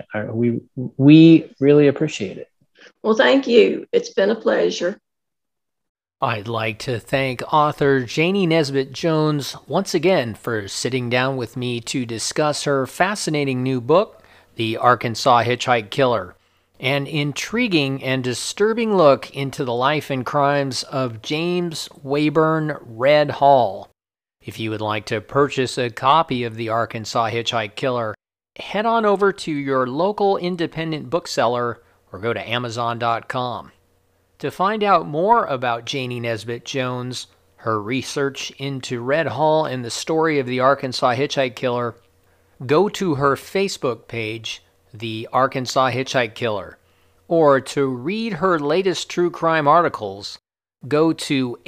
We really appreciate it. Well, thank you. It's been a pleasure. I'd like to thank author Janie Nesbitt Jones once again for sitting down with me to discuss her fascinating new book, The Arkansas Hitchhike Killer, an intriguing and disturbing look into the life and crimes of James Wayburn Red Hall. If you would like to purchase a copy of The Arkansas Hitchhike Killer, head on over to your local independent bookseller or go to Amazon.com. To find out more about Janie Nesbitt Jones, her research into Red Hall and the story of the Arkansas Hitchhike Killer, go to her Facebook page, The Arkansas Hitchhike Killer. Or to read her latest true crime articles, go to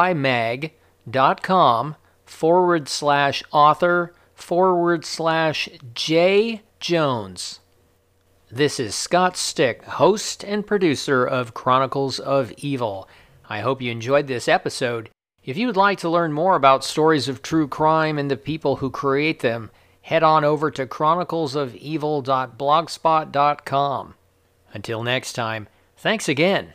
aymag.com/author/J Jones. This is Scott Stick, host and producer of Chronicles of Evil. I hope you enjoyed this episode. If you would like to learn more about stories of true crime and the people who create them, head on over to chroniclesofevil.blogspot.com. Until next time, thanks again.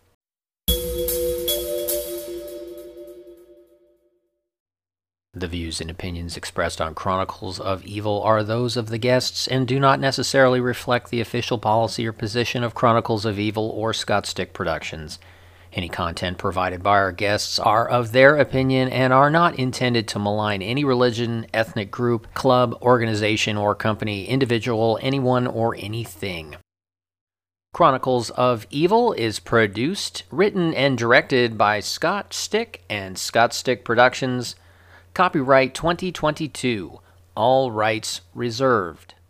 The views and opinions expressed on Chronicles of Evil are those of the guests and do not necessarily reflect the official policy or position of Chronicles of Evil or Scott Stick Productions. Any content provided by our guests are of their opinion and are not intended to malign any religion, ethnic group, club, organization, or company, individual, anyone, or anything. Chronicles of Evil is produced, written, and directed by Scott Stick and Scott Stick Productions. Copyright 2022. All rights reserved.